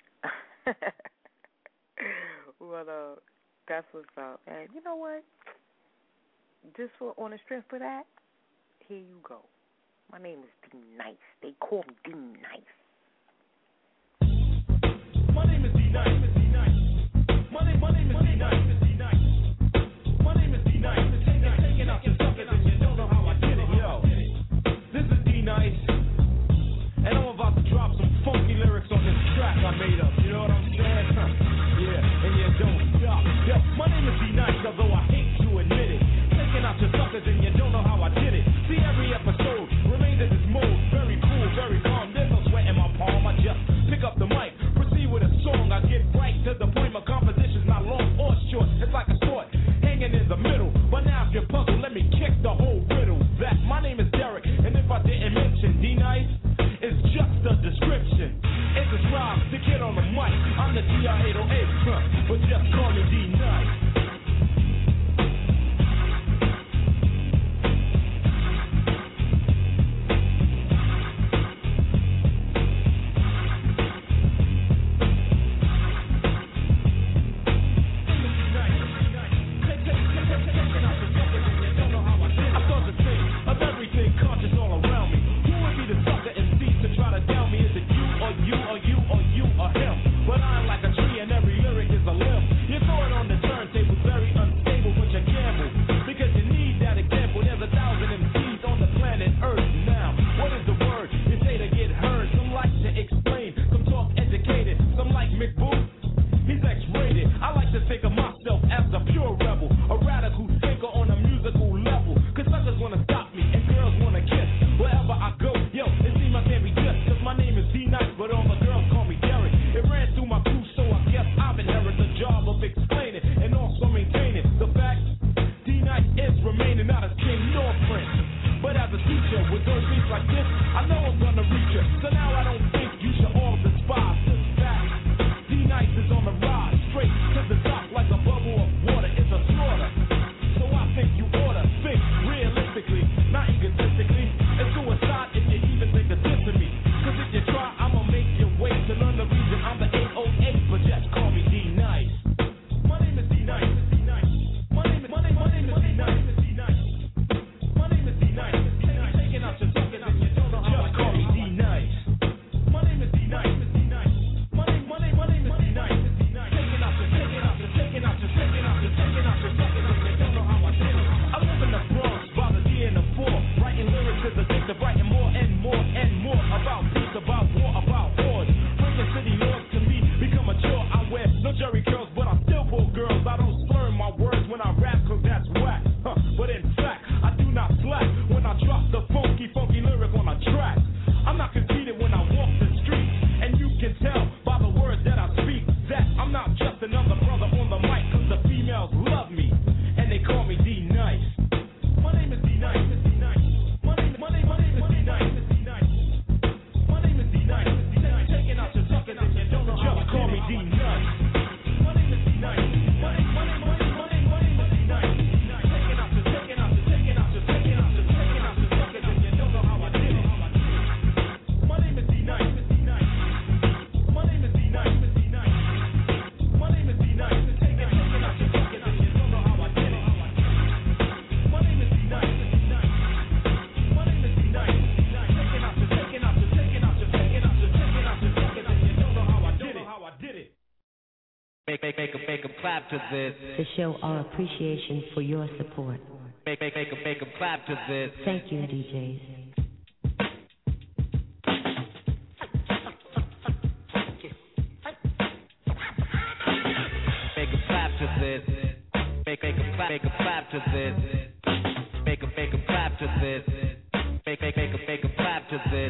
But uh, that's what's up. And you know what? Just for on the strength of that, here you go. My name is D Nice. They call me D Nice. My name is D Nice. My name, my name is D Nice. My name is D Nice. Taking out your suckers and you don't know how I did it. Yo, this is D Nice, and I'm about to drop some funky lyrics on this track I made up. You know what I'm saying? Yeah, and you don't stop. Yo, my name is D Nice, although I hate to admit it. Taking out your suckers and you don't know how I did it. See, every episode remains in this mode. Very cool, very calm. There's no sweat in my palm. I just pick up the mic, proceed with a song. I get right to the point. My composition's not long or short. It's like a sport, hanging in the middle. But now if you're puzzled, let me kick the whole riddle. That my name is Derek, and if I didn't mention D Nice, it's just a description. It's a rhyme, the kid on the mic. I'm the T R eight oh eight, huh, but just call me D Nice. To this. To show our appreciation for your support. Make, make, make, make a clap to this. Thank you, D Js. Make a clap to this. Make, make a clap, make a clap to this. Make a, make a clap to this. Make, make, make a, make a clap to this.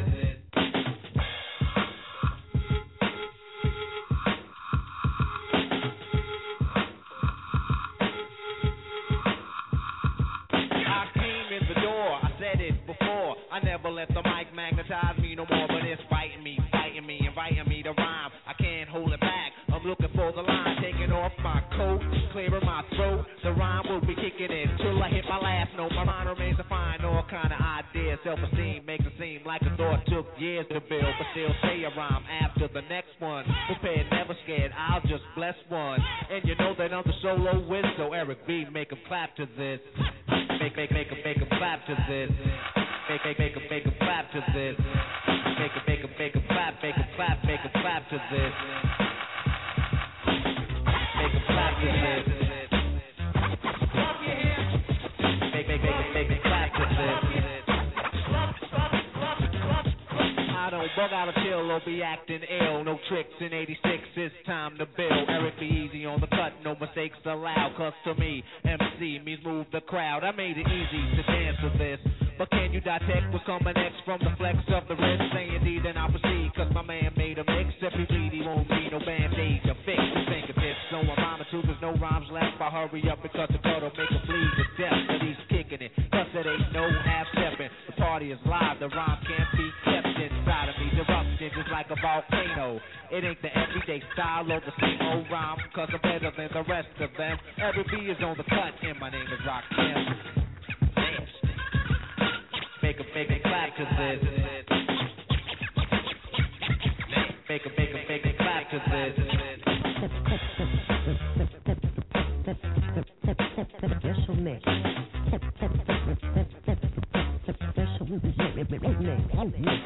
I never let the mic magnetize me no more, but it's fighting me, fighting me, inviting me to rhyme. I can't hold it back. I'm looking for the line, taking off my coat, clearing my throat. The rhyme will be kicking in till I hit my last note. My mind remains to find all kind of ideas. Self-esteem makes it seem like a thought took years to build, but still say a rhyme after the next one. Prepared, never scared. I'll just bless one, and you know that I'm the solo win. So Eric B, make 'em clap to this. Make, make, make 'em, make 'em clap to this. Make make make a make a clap to this. Make a make a make a clap, make a clap, make a clap to this. Make a clap to this. Make make make a make a clap to this. I don't bug out of chill or be acting ill. No tricks in eighty-six, it's time to build. Eric be easy on the cut, no mistakes allowed. Cause to me, M C means move the crowd. I made it easy to dance with this. But can you detect what's coming next from the flex of the wrist? Say indeed, then I'll proceed. Cause my man made a mix. If he bleed, he won't need no band-aid to fix his fingertips. So I'm rhyming too, there's no rhymes left. I hurry up because the cut'll make him bleed to death. But he's kicking it, cause it ain't no half-stepping. The party is live, the rhyme can't be kept inside of me. Eruption just like a volcano. It ain't the everyday style or the same old rhyme. Cause I'm better than the rest of them. Every B is on the cut, and my name is Rakim. Make a make a clap to this. Make a make a make a clap to this. Special mix. Special mix.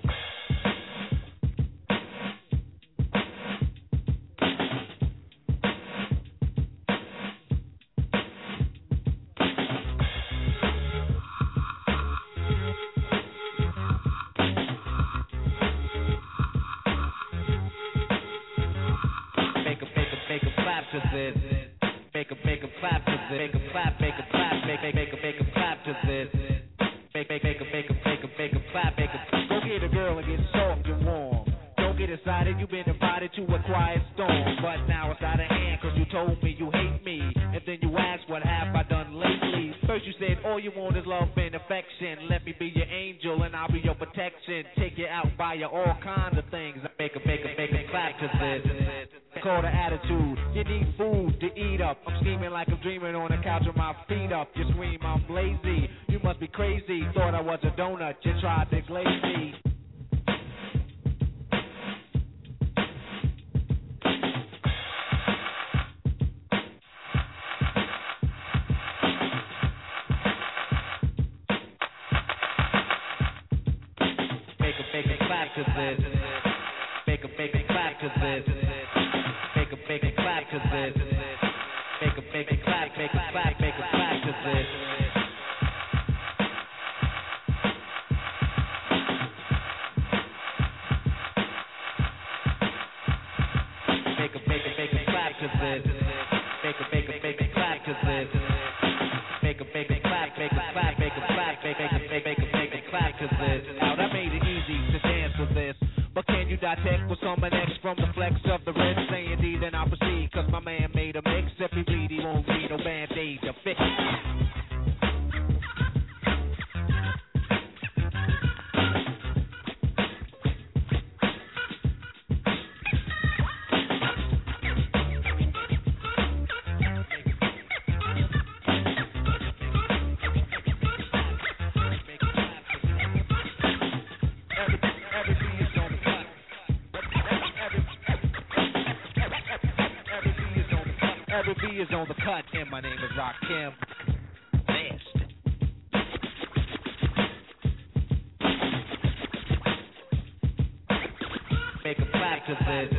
To this, make a make a clap to this, make a clap, make a clap, make make make a make a clap to this, make make make a make a make a make a clap, make a go get a girl and get soft and warm. Don't get excited, you've been invited to a quiet storm, but now it's out of hand 'cause you told me you hate me, and then you asked what have I done lately. First you said all you want is love and affection. Let me be your angel and I'll be your protection. Take you out, buy you all kinds of things. Make a make a make a clap to this. Call the attitude. You need food to eat up. I'm scheming like I'm dreaming on the couch with my feet up. You scream I'm lazy. You must be crazy. Thought I was a donut. You tried to glaze me. Make a make a clap to this. Make a make a clap to this. Make a make a clap to this. Make a make a clap, make a clap, make a clap to this. Make a make a make a clap to this. Make a make a make a clap to this. Make a make a clap, make a clap, make a clap, make a make a make a make a clap to this. Now that made it easy to dance with this. But can you detect what's coming next from the flex of the wrist? Say indeed, then I'll proceed, cause my man made a mix. If he bleed, he won't need no band-aid to fix it. Every B is on the cut, and my name is Rakim. Next. Make a clap to this.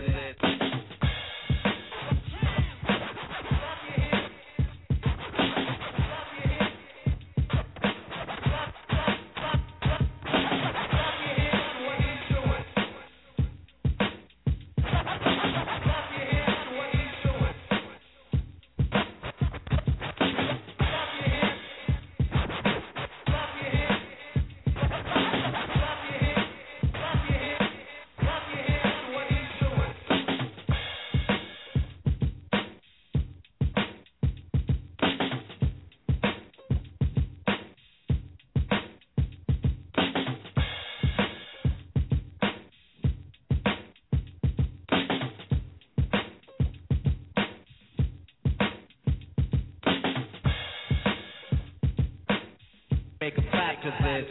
Make a clap to this.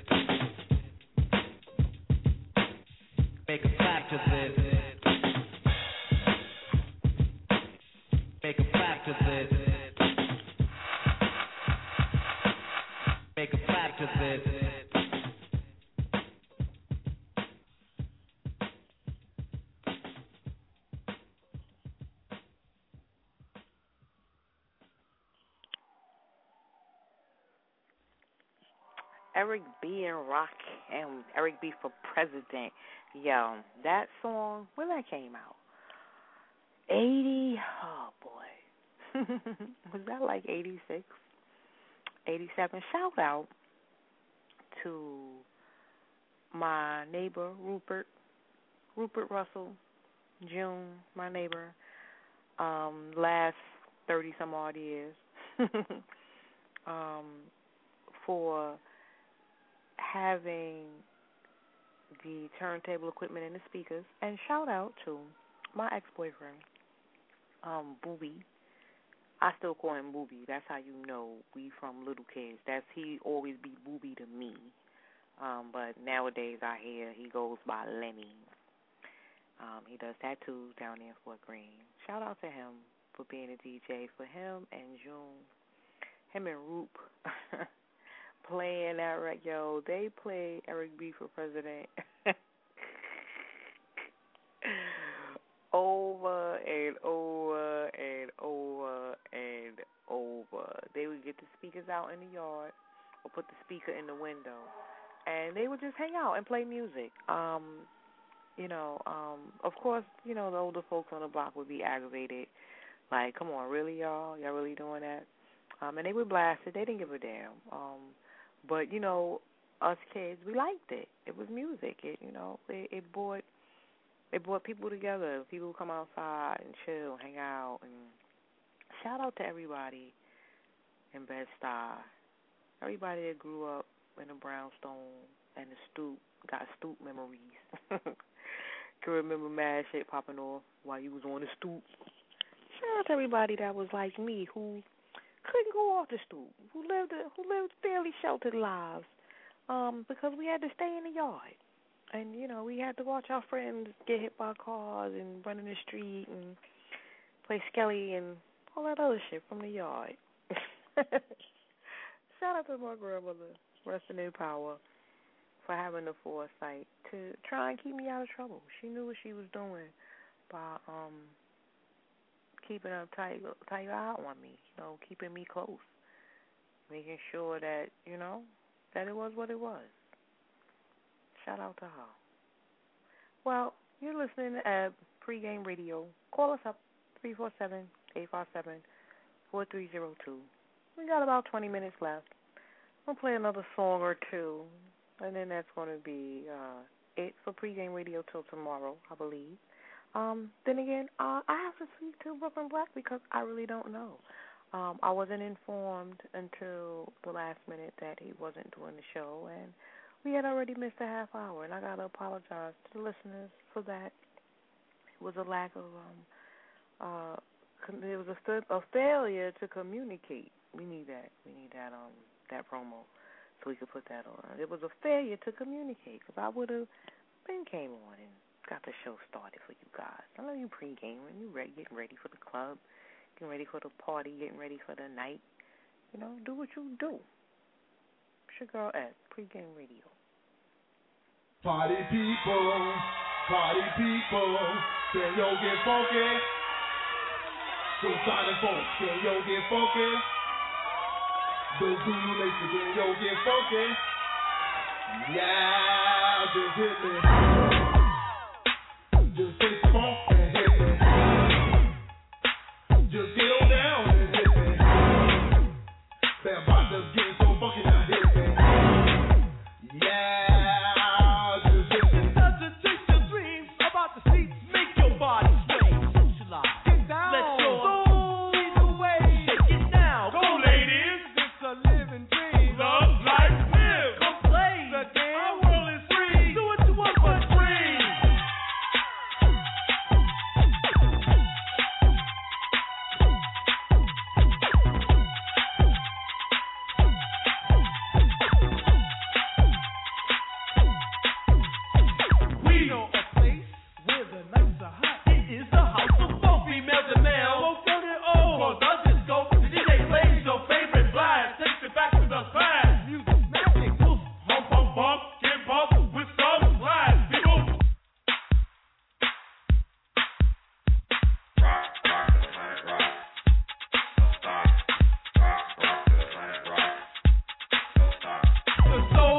Make a clap to this. Make a clap to this. Make a clap to this. Eric B. and Rock and Eric B. for President. Yo, that song, when that came out? eighty, oh boy. Was that like eighty-six? eighty-seven? Shout out to my neighbor, Rupert. Rupert Russell, June, my neighbor, um, last thirty-some odd years, um, for having the turntable equipment and the speakers. And shout out to my ex-boyfriend, um, Booby. I still call him Booby. That's how you know we from little kids. That's he always be Booby to me. Um, but nowadays I hear he goes by Lenny. Um, he does tattoos down there in Fort Greene. Shout out to him for being a D J. For him and June, him and Roop playing that record. Yo, they play Eric B. for President over and over and over and over. They would get the speakers out in the yard or put the speaker in the window, and they would just hang out and play music. Um, You know, um, of course, you know, the older folks on the block would be aggravated. Like, come on, really, y'all? Y'all really doing that? Um, and they would blast it. They didn't give a damn. Um, but, you know, us kids, we liked it. It was music. It, you know, it, it brought it brought people together. People would come outside and chill, hang out. And shout out to everybody in Bed-Stuy. Everybody that grew up in the brownstone and the stoop, got stoop memories. Can remember mad shit popping off while you was on the stoop. Shout out to everybody that was like me, who couldn't go off the stoop, who lived a, who lived fairly sheltered lives, um, because we had to stay in the yard, and you know we had to watch our friends get hit by cars and run in the street and play skelly and all that other shit from the yard. Shout out to my grandmother, resting in power, for having the foresight to try and keep me out of trouble. She knew what she was doing by um, keeping a tight, tight eye on me, you know, keeping me close, making sure that, you know, that it was what it was. Shout out to her. Well, you're listening to Pregame Radio. Call us up, three four seven, eight five seven, four three zero two. We got about twenty minutes left. We'll play another song or two. And then that's going to be uh, it for Pregame Radio till tomorrow, I believe. Um, then again, uh, I have to speak to Brooklyn Black because I really don't know. Um, I wasn't informed until the last minute that he wasn't doing the show, and we had already missed a half hour, and I got to apologize to the listeners for that. It was a lack of, um, uh, com- it was a, st- a failure to communicate. We need that. We need that, um, that promo. So we could put that on. It was a failure to communicate because I would have been came on and got the show started for you guys. I know you pre-gaming, you ready, getting ready for the club, getting ready for the party, getting ready for the night. You know, do what you do. It's your girl at Pregame Radio. Party people, party people, can yo get funky? So Sonic Funk, can yo get funky? The Zulu Nation, can yo get funky? Yeah, just hit me. Just take funk and hit me. Just get on down and hit me. That about to get so funky now, hit me. Yeah, just hit me. Doesn't chase your dreams about the seats, make your body sway. Socialize, get down, let your soul lead the way. Shake it now, go ladies. It's a living dream. Love, life, live. Come play the game. Our world is free. Do what you want, but free. We know a place where the nights are hot. It is the house of funk. Female to male, both turn it on. Cause the disco, the D J plays your favorite blast. Takes it back to the past. Music magic, woof, hump, hump, bump, get bump with some class. People. The soul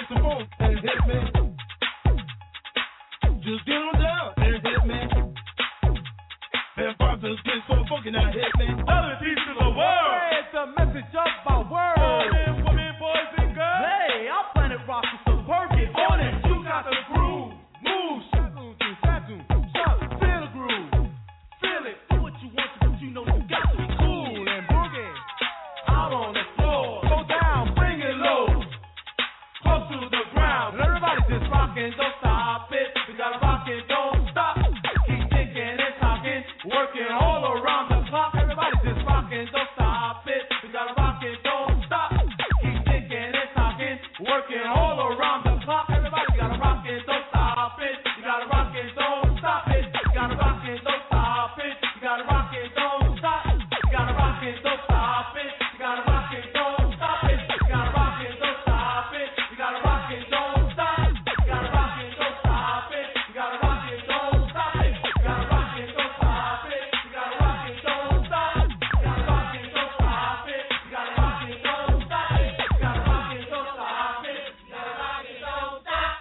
make some moves and hit me. Just get on down and hit me. And brothers get so funky now hit me. Other pieces of the world. Hey, it's a message of my world. All men, women, boys, and girls. Hey, I'm Planet Rock with some working on it. You got the groove. Move. Shadoon, shadoon, shadoon, feel the groove. Feel it. Do what you want to, but you know you got to be cool and boogie. Out on the floor. Go down, bring it low. Close to the ground. And everybody just rockin', don't stop it. We gotta rock it, don't stop. Keep thinking and talking, working all around the clock. Everybody just rockin', don't stop it. We gotta rock it, don't stop. Keep thinking and talking, working all around the clock. Everybody gotta rock it, don't stop it. You gotta rock it, don't stop it. You gotta rock it, don't stop it. You gotta rock it, don't stop. You gotta rock it, don't stop it. You gotta rock it, don't stop it. You gotta rock it, don't stop it. You gotta rock it, don't stop. You gotta rock it, don't stop it. You gotta rock it, don't stop it. You gotta rock it, don't stop it. You gotta rock it, don't stop. You gotta rock it, don't stop it. You gotta rock it, don't stop it. You gotta rock it, don't stop it. You gotta rock it, don't stop.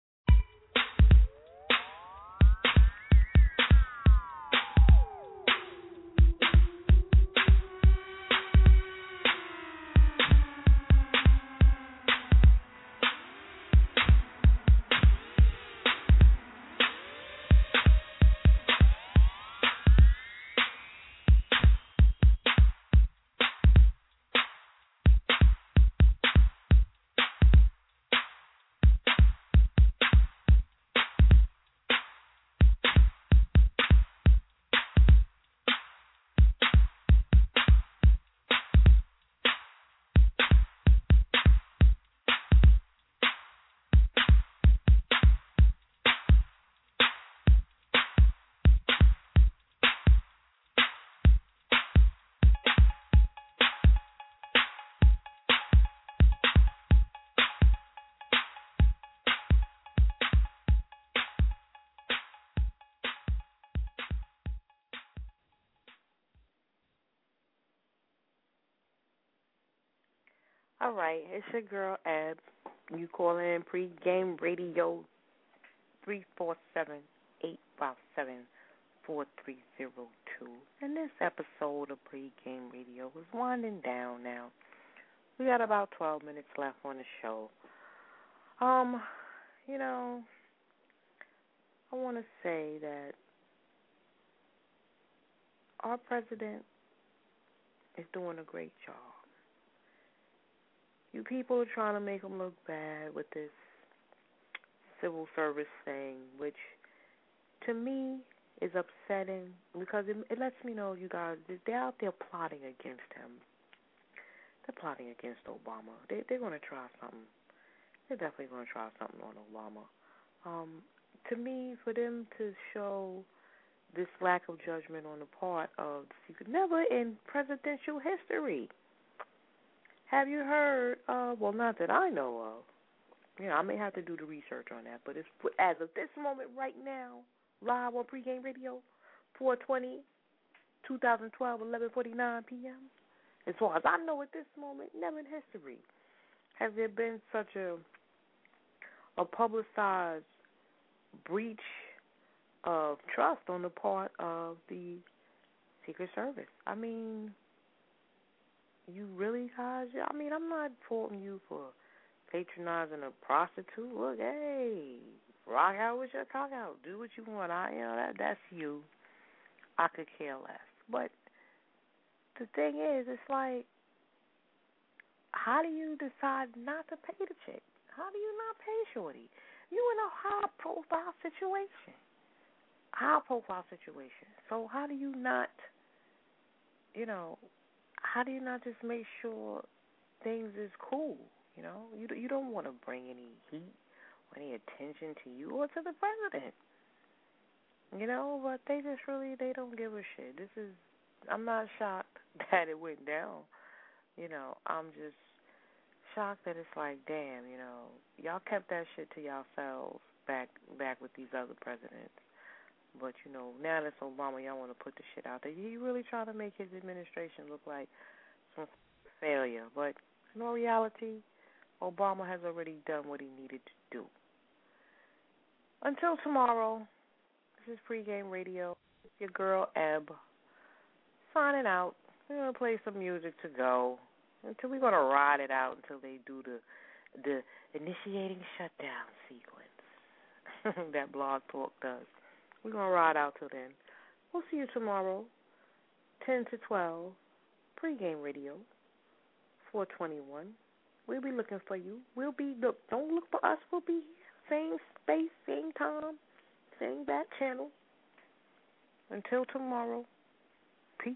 All right, it's your girl, Ab. You call in Pre-Game Radio three four seven, eight five seven, four three zero two. And this episode of Pre-Game Radio is winding down now. We got about twelve minutes left on the show. Um, you know, I want to say that our president is doing a great job. You people are trying to make him look bad with this civil service thing, which to me is upsetting because it, it lets me know you guys, they're out there plotting against him. They're plotting against Obama. They, they're going to try something. They're definitely going to try something on Obama. Um, to me, for them to show this lack of judgment on the part of the secret, never in presidential history. Have you heard, uh, well, not that I know of. You know, I may have to do the research on that, but it's as of this moment right now, live on Pre-Game Radio, four twenty, twenty twelve, eleven forty-nine p.m. As far as I know at this moment, never in history has there been such a a publicized breach of trust on the part of the Secret Service. I mean, you really, guys? I mean, I'm not faulting you for patronizing a prostitute. Look, hey, rock out with your cock out. Do what you want. I, you know, that that's you. I could care less. But the thing is, it's like, how do you decide not to pay the chick? How do you not pay Shorty? You in a high-profile situation. High-profile situation. So how do you not, you know, how do you not just make sure things is cool? You know, you you don't want to bring any heat or any attention to you or to the president. You know, but they just really, they don't give a shit. This is, I'm not shocked that it went down. You know, I'm just shocked that it's like, damn, you know, y'all kept that shit to yourselves back back with these other presidents. But, you know, now that's Obama, y'all want to put the shit out there. You really trying to make his administration look like some failure. But in all reality, Obama has already done what he needed to do. Until tomorrow, this is Pregame Radio. It's your girl, Eb, signing out. We're going to play some music to go. Until we're going to ride it out until they do the the initiating shutdown sequence that Blog Talk does. We're going to ride out till then. We'll see you tomorrow, ten to twelve, Pregame Radio, four twenty-one. We'll be looking for you. We'll be, look, don't look for us. We'll be same space, same time, same back channel. Until tomorrow, peace.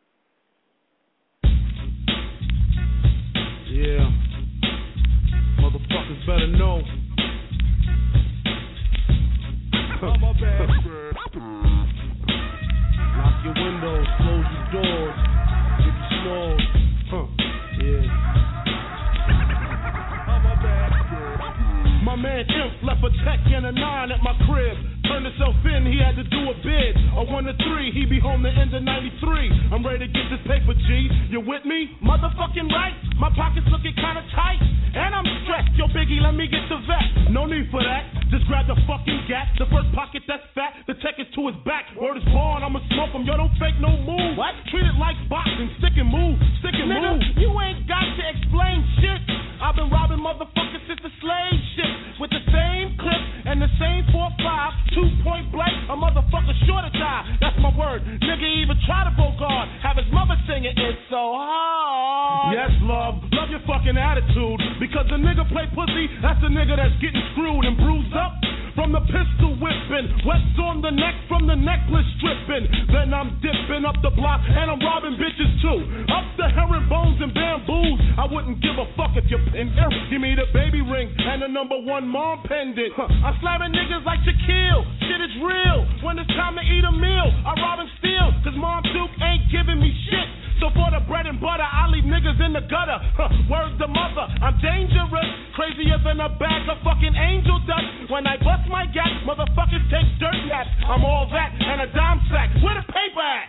Yeah. Motherfuckers better know. Lock your windows, close your doors, get the smalls. Huh. Yeah. My man Imp left a tech and a nine at my crib. Turned himself in, he had to do a bid. A one to three, he be home the end of ninety-three. I'm ready to get this paper, G. You with me? Motherfucking right. My pockets looking kinda tight. And I'm stressed. Yo, Biggie, let me get the vet. No need for that. Just grab the fucking gat. The first pocket that's fat. The tech is to his back. Word is born, I'ma smoke him. Yo, don't fake no move. What? Treat it like boxing. Stick and move. Stick and Nigga, move. You ain't got to explain shit. I've been robbing motherfuckers since the slave shit. With the same clip and the same four five. Two point blank, a motherfucker sure to die. That's my word. Nigga even try to go guard. Have his mother singing, it's so hard. Yes, love. Love your fucking attitude. Because the nigga play pussy, that's the nigga that's getting screwed and bruised up. From the pistol whipping, wets on the neck from the necklace stripping. Then I'm dipping up the block and I'm robbing bitches too. Up the herringbones and bamboos. I wouldn't give a fuck if you're in there. Give me the baby ring and the number one mom pendant. Huh. I'm slamming niggas like Shaquille. Shit is real. When it's time to eat a meal, I rob and steal. Cause Mom Duke ain't giving me shit. So for the bread and butter, I leave niggas in the gutter. Huh. Word to mother, I'm dangerous. Crazier than a bag of fucking angel dust. When I bust my gap, motherfuckers take dirt naps. I'm all that and a dime sack. Where the paper at?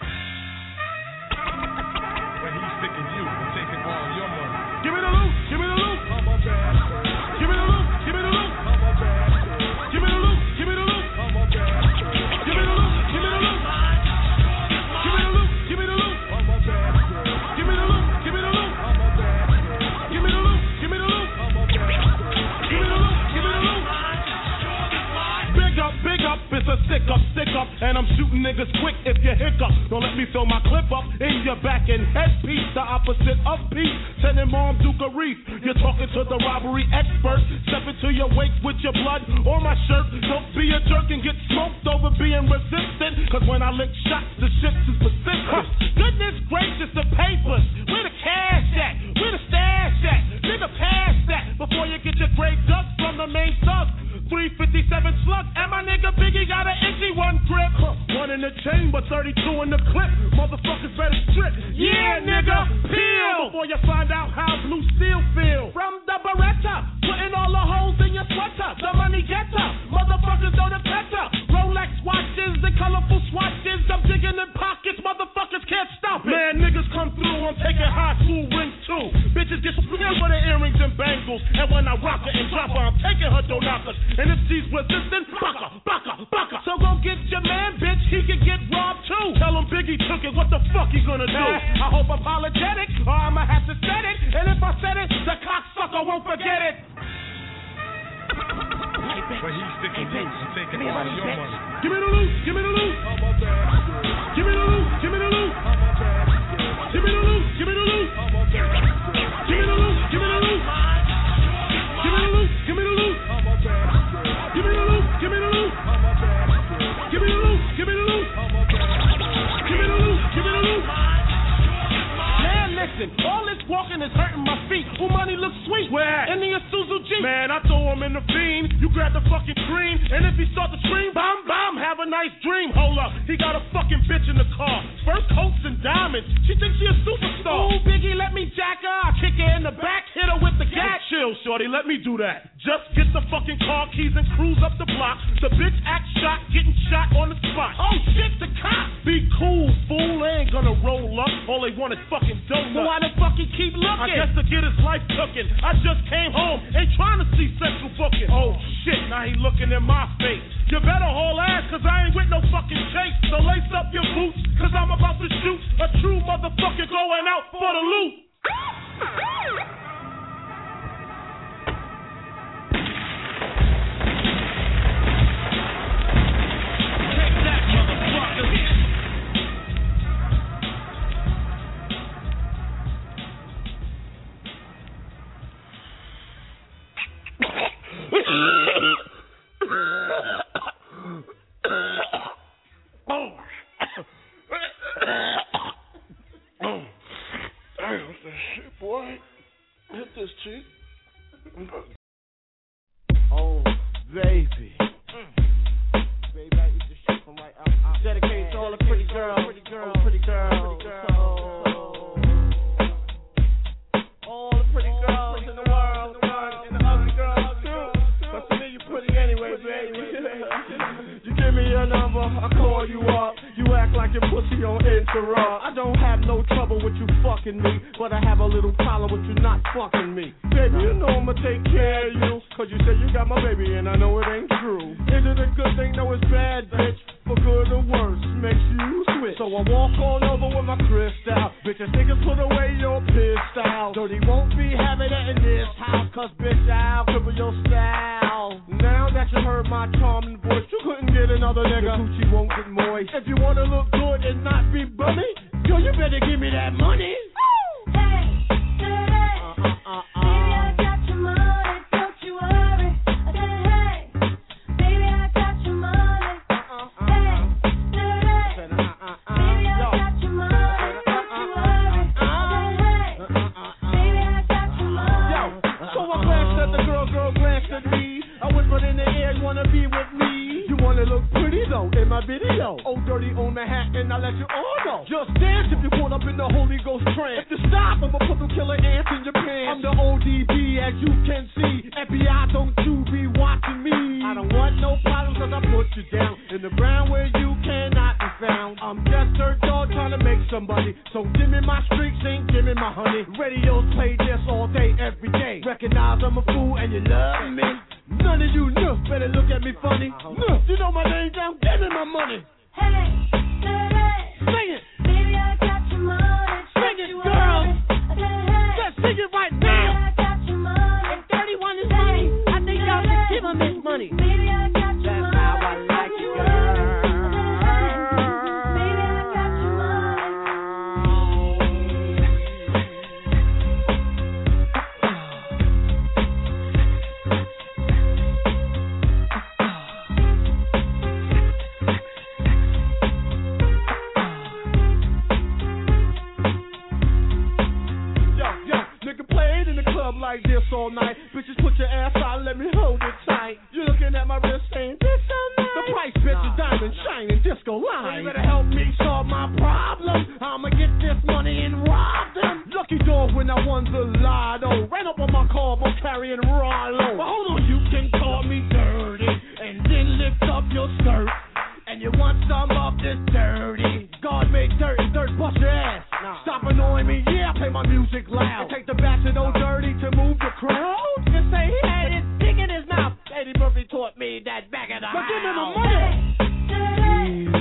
When he's sticking you and taking all your money. Give me the loot, give me the loot. Give me the loot, give me the loot. Give me the loot, give me the loot. Give me the loot, give me the loot. Give me the loot, give me the loot. Give me the loot, give me the loot. Give me the loot, give me the loot. Give me the loot, give me the loot. Big up, big up, it's a stick up, stick up, and I'm shooting niggas quick if you hiccup. Don't let me fill my clip up in your back and headpiece, the opposite of peace. Sending Mom Duke a reef. You're talking to the robbery expert. Step into your wake with your blood or my shirt. Don't be a jerk and get smoked over being resistant. Cause when I lick shots, the shit is persistent. Huh. Goodness gracious, the papers. Where the cash at? Where the stash at? Nigga, pass that before you get your grave dug from the main thug. three fifty-seven slug, and my nigga Biggie got an itchy one grip. Huh. One in the chamber, thirty-two in the clip. Motherfuckers better strip. Yeah, nigga, peel before you find out how blue steel feel. From the Beretta, putting all the holes in your sweater. The money getter, motherfuckers know the better. Rolex watches and colorful swatches. I'm digging in pockets, motherfuckers can't stop it. Man, niggas come through, I'm taking high school rings too. Bitches get split for the earrings and bangles. And when I rock her and drop her, I'm taking her door knockers. And if she's resistant, baka, baka, baka. So go get your man, bitch, he can get robbed too. Tell him Biggie took it, what the fuck he gonna do? I hope apologetic, or I'ma have to set it. And if I said it, the cocksucker won't forget it. But he's sticking you and taking all your money. Give me the loot, give me the loot. Give me the loot, give me the loot. Give me the loot, give me the loot. Give me the loot, give me the loot. Give me the loot, give me the loot. Give me the loot, give me the loot. Give me the loot, give me the loot. Give me the loot, give me the loot. Man, listen, all this walking is hurting my feet. Ooh, money looks sweet. Where? In the Isuzu G. Man, I throw him in the fiend. You grab the fucking green, and if he start to scream, bam, bam, have a nice dream. Hold up, he got a fucking bitch in the car. First coats and diamonds. She thinks she a superstar. Ooh, Biggie, let me jack her. I kick her in the back, hit her with the like that? Chill, shorty, let me do that. Just get the fucking car keys and cruise up the block. The bitch act shot, getting shot on the spot. Oh shit, the cops! Be cool, fool, they ain't gonna roll up. All they want is fucking donuts. So why the fucking keep looking? I guess to get his life cooking. I just came home, ain't trying to see central booking. Oh shit, now he looking in my face. You better haul ass, cause I ain't with no fucking chase. So lace up your boots, cause I'm about to shoot a true motherfucker going out for the loot. Take that, motherfucker. Oh. Oh. Damn, what's that shit, boy? Hit this cheek. Oh, baby. Mm. Baby, I eat this shit from right out. out Dedicated to all the pretty girls. Pretty girls. Oh, pretty girls. Pretty girls. Oh. All the pretty girls in the world. And the ugly girls, too. But to me, you pretty anyway, baby. You give me your number, I call you up. You act like your pussy on Instagram. I don't have no trouble with you fucking me, but I have a little problem with you not fucking me. Baby, you know I'ma take care of you, cause you say you got my baby and I know it ain't true. Is it a good thing? No, it's bad, bitch. For good or worse, makes you switch. So I walk on over with my crystal. Bitches niggas put away your piss out. Dirty won't be having it in this house, cause bitch I'll cripple your style. Now that you heard my charming voice, you couldn't get another nigga. The coochie won't get moist. If you wanna look good and not be bummy, yo, you better give me that money. Hey, hey, uh, uh, uh, uh. Baby, I got your money, don't you worry. I said, hey, baby, I got your money. Hey, hey, baby, I got your money, don't you worry. I said, hey, baby, I got your money. Yo, so I glanced at the girl, girl glanced at me. I whispered in the air, you wanna be with me? You wanna look pretty though in my video. Oh, dirty on Manhattan, I let you all know. Just dance if you're caught up in the Holy Ghost trance. If you stop, I'ma put them killer ants in your pants. I'm the O D B, as you can see. F B I, don't you be watching me. I don't want no problems, cause I put you down in the ground where you cannot be found. I'm just dirt dog trying to make somebody. So give me my streaks and give me my honey. Radios play this all day, every day. Recognize I'm a fool and you love me. None of you know, better look at me funny. No, you know my name down, give me my money. Hey, hey, sing it. Baby, I got your money. Sing it, girl. I said, hey, just sing it right now. Baby, I got your money. If thirty-one is money, I think y'all should give him his money. Baby, I got your That's money. how I like you, girl. Baby, I got your money. Like this all night. Bitches, put your ass out, let me hold it tight. You looking at my wrist, ain't this so nice? The price, bitch, is diamond shining, disco line. You better help me solve my problem. I'ma get this money and rob them. Lucky dog when I won the lotto. Ran up on my car, but carrying Rollo. But hold on, you can call me dirty and then lift up your skirt. And you want some of this dirty? God made dirt and dirt bust your ass. Nah. Stop annoying me, yeah, I play my music loud. And take the back to no dirty to move the crowd. Just say he had his dick in his mouth. Eddie Murphy taught me that back of the house. But give me my money.